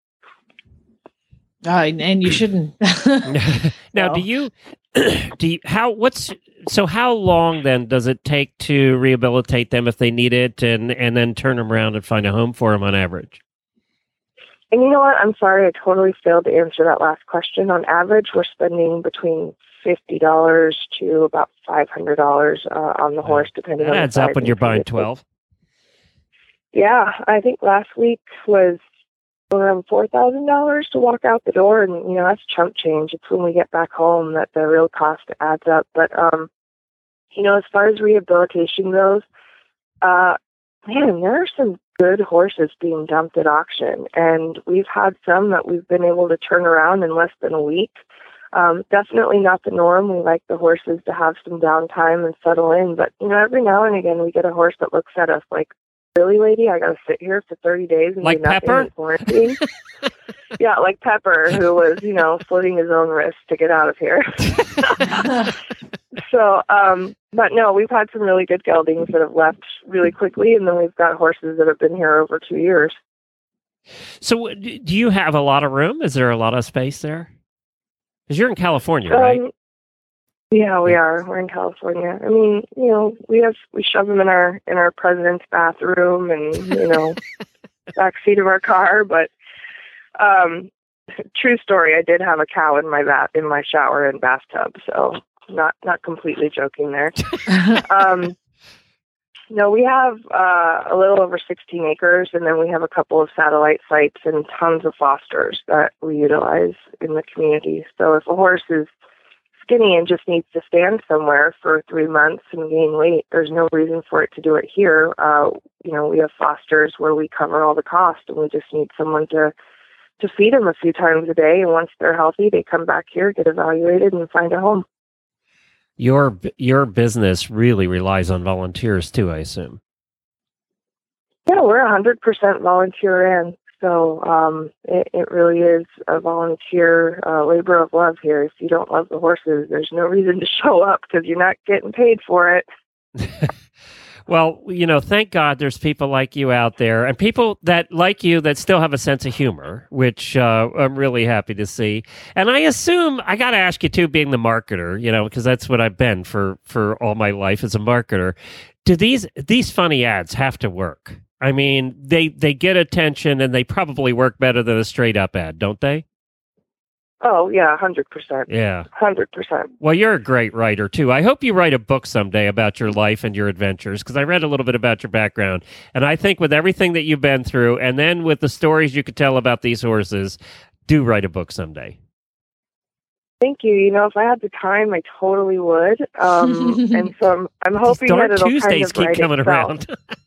Uh, and you shouldn't. Now, no. do you, do you, how, what's, so how long then does it take to rehabilitate them if they need it, and, and then turn them around and find a home for them on average? And you know what? I'm sorry, I totally failed to answer that last question. On average, we're spending between fifty dollars to about five hundred dollars uh, on the horse, depending that on the adds up when you're buying twelve. Yeah, I think last week was around four thousand dollars to walk out the door, and you know, that's chump change. It's when we get back home that the real cost adds up. But um you know, as far as rehabilitation goes, uh man, there are some good horses being dumped at auction, and we've had some that we've been able to turn around in less than a week. Um definitely not the norm. We like the horses to have some downtime and settle in, but you know, every now and again we get a horse that looks at us like, really, lady, I got to sit here for thirty days and like do nothing Pepper? in quarantine. Yeah, like Pepper, who was, you know, slitting his own wrist to get out of here. So, um, but no, we've had some really good geldings that have left really quickly, and then we've got horses that have been here over two years. So, do you have a lot of room? Is there a lot of space there? Because you're in California, right? Um, Yeah, we are. We're in California. I mean, you know, we have we shove them in our in our president's bathroom and, you know, back seat of our car. But um, true story, I did have a cow in my bath in my shower and bathtub. So not not completely joking there. um, no, we have uh, a little over sixteen acres, and then we have a couple of satellite sites and tons of fosters that we utilize in the community. So if a horse is skinny and just needs to stand somewhere for three months and gain weight, there's no reason for it to do it here. Uh, you know, we have fosters where we cover all the cost, and we just need someone to to feed them a few times a day. And once they're healthy, they come back here, get evaluated, and find a home. Your your business really relies on volunteers too, I assume. Yeah, we're one hundred percent volunteer ran. So um, it, it really is a volunteer uh, labor of love here. If you don't love the horses, there's no reason to show up because you're not getting paid for it. Well, you know, thank God there's people like you out there, and people that like you that still have a sense of humor, which uh, I'm really happy to see. And I assume, I got to ask you too, being the marketer, you know, because that's what I've been for, for all my life as a marketer. Do these these funny ads have to work? I mean, they, they get attention, and they probably work better than a straight-up ad, don't they? Oh, yeah, one hundred percent. Yeah. one hundred percent. Well, you're a great writer, too. I hope you write a book someday about your life and your adventures, because I read a little bit about your background. And I think with everything that you've been through, and then with the stories you could tell about these horses, do write a book someday. Thank you. You know, if I had the time, I totally would. Um, and so I'm, I'm hoping These darn that it'll Tuesdays kind of keep coming itself. around.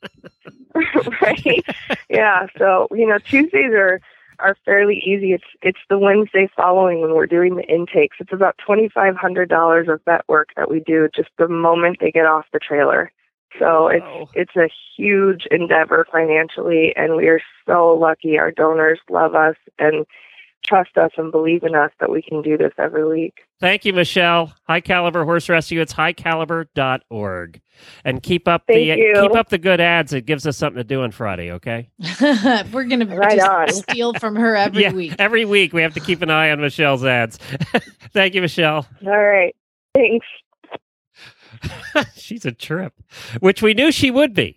Right? Yeah. So, you know, Tuesdays are, are fairly easy. It's it's the Wednesday following when we're doing the intakes. It's about twenty-five hundred dollars of vet work that we do just the moment they get off the trailer. So it's Oh. it's a huge endeavor financially, and we are so lucky. Our donors love us and trust us and believe in us that we can do this every week. Thank you, Michelle. High Caliber Horse Rescue. It's high caliber dot org. And keep up Thank the you. keep up the good ads. It gives us something to do on Friday, okay? We're going Right to on. steal from her every yeah, week. every week we have to keep an eye on Michelle's ads. Thank you, Michelle. All right. Thanks. She's a trip, which we knew she would be.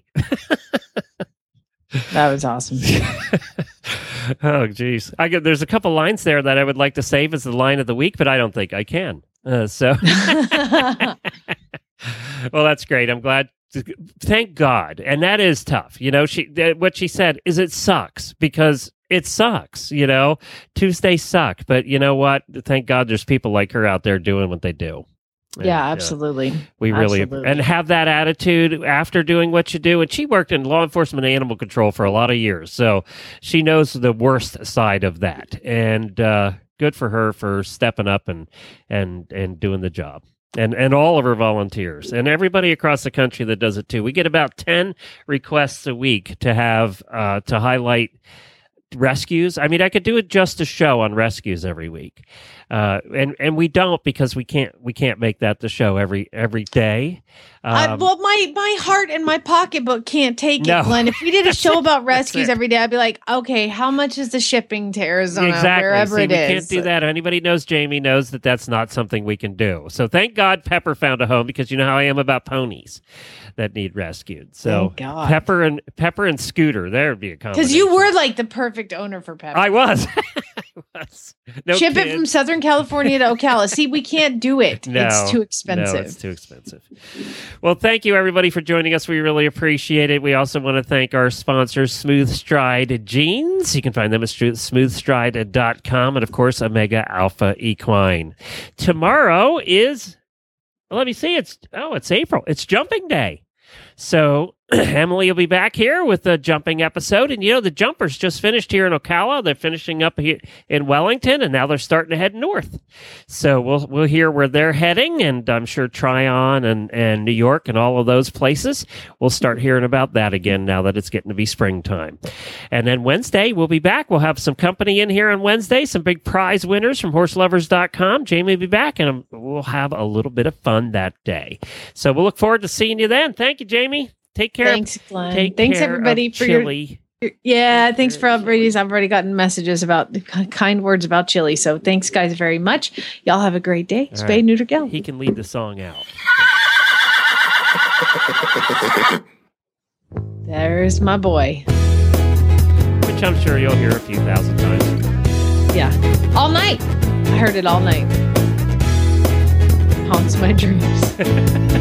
That was awesome. Oh, geez. I get, there's a couple lines there that I would like to save as the line of the week, but I don't think I can. Uh, so, well, that's great. I'm glad thank God. And that is tough. You know, she th- what she said is it sucks because it sucks, you know. Tuesdays suck, but you know what? Thank God there's people like her out there doing what they do. Yeah, And, absolutely. Uh, we really Absolutely. and have that attitude after doing what you do. And she worked in law enforcement and animal control for a lot of years, so she knows the worst side of that. And uh, good for her for stepping up and and and doing the job. And and all of her volunteers and everybody across the country that does it too. We get about ten requests a week to have uh, to highlight rescues. I mean, I could do it just a show on rescues every week, uh, and and we don't because we can't we can't make that the show every every day. Um, I, well, my my heart and my pocketbook can't take No. it, Glenn. If we did a show about That's rescues it. every day, I'd be like, okay, how much is the shipping to Arizona, exactly. wherever See, it we is? can't do that. Anybody knows Jamie knows that that's not something we can do. So thank God Pepper found a home because you know how I am about ponies that need rescued. So Thank God. Pepper and Pepper and Scooter, there would be a combination. Because you were like the perfect owner for Pepper. I was. I was. No Ship kids. it from Southern California to Ocala. See, we can't do it. No, it's too expensive. No, it's too expensive. Well, thank you everybody for joining us. We really appreciate it. We also want to thank our sponsors, Smooth Stride Jeans. You can find them at smooth stride dot com and, of course, Omega Alpha Equine. Tomorrow is, well, let me see, it's, oh, it's April. It's Jumping Day. So Emily will be back here with the jumping episode. And, you know, the jumpers just finished here in Ocala. They're finishing up here in Wellington, and now they're starting to head north. So we'll we'll hear where they're heading, and I'm sure Tryon and, and New York and all of those places. We'll start hearing about that again now that it's getting to be springtime. And then Wednesday, we'll be back. We'll have some company in here on Wednesday, some big prize winners from horse lovers dot com. Jamie will be back, and we'll have a little bit of fun that day. So we'll look forward to seeing you then. Thank you, Jamie. Take care. Thanks, Glenn. Take Thanks, care everybody, of for Chili. your. Yeah, thanks for everybody's. I've already gotten messages about kind words about chili. So thanks, guys, very much. Y'all have a great day. All Spay, right. neuter, gal. He can lead the song out. There's my boy. Which I'm sure you'll hear a few thousand times. Yeah. All night. I heard it all night. Haunts my dreams.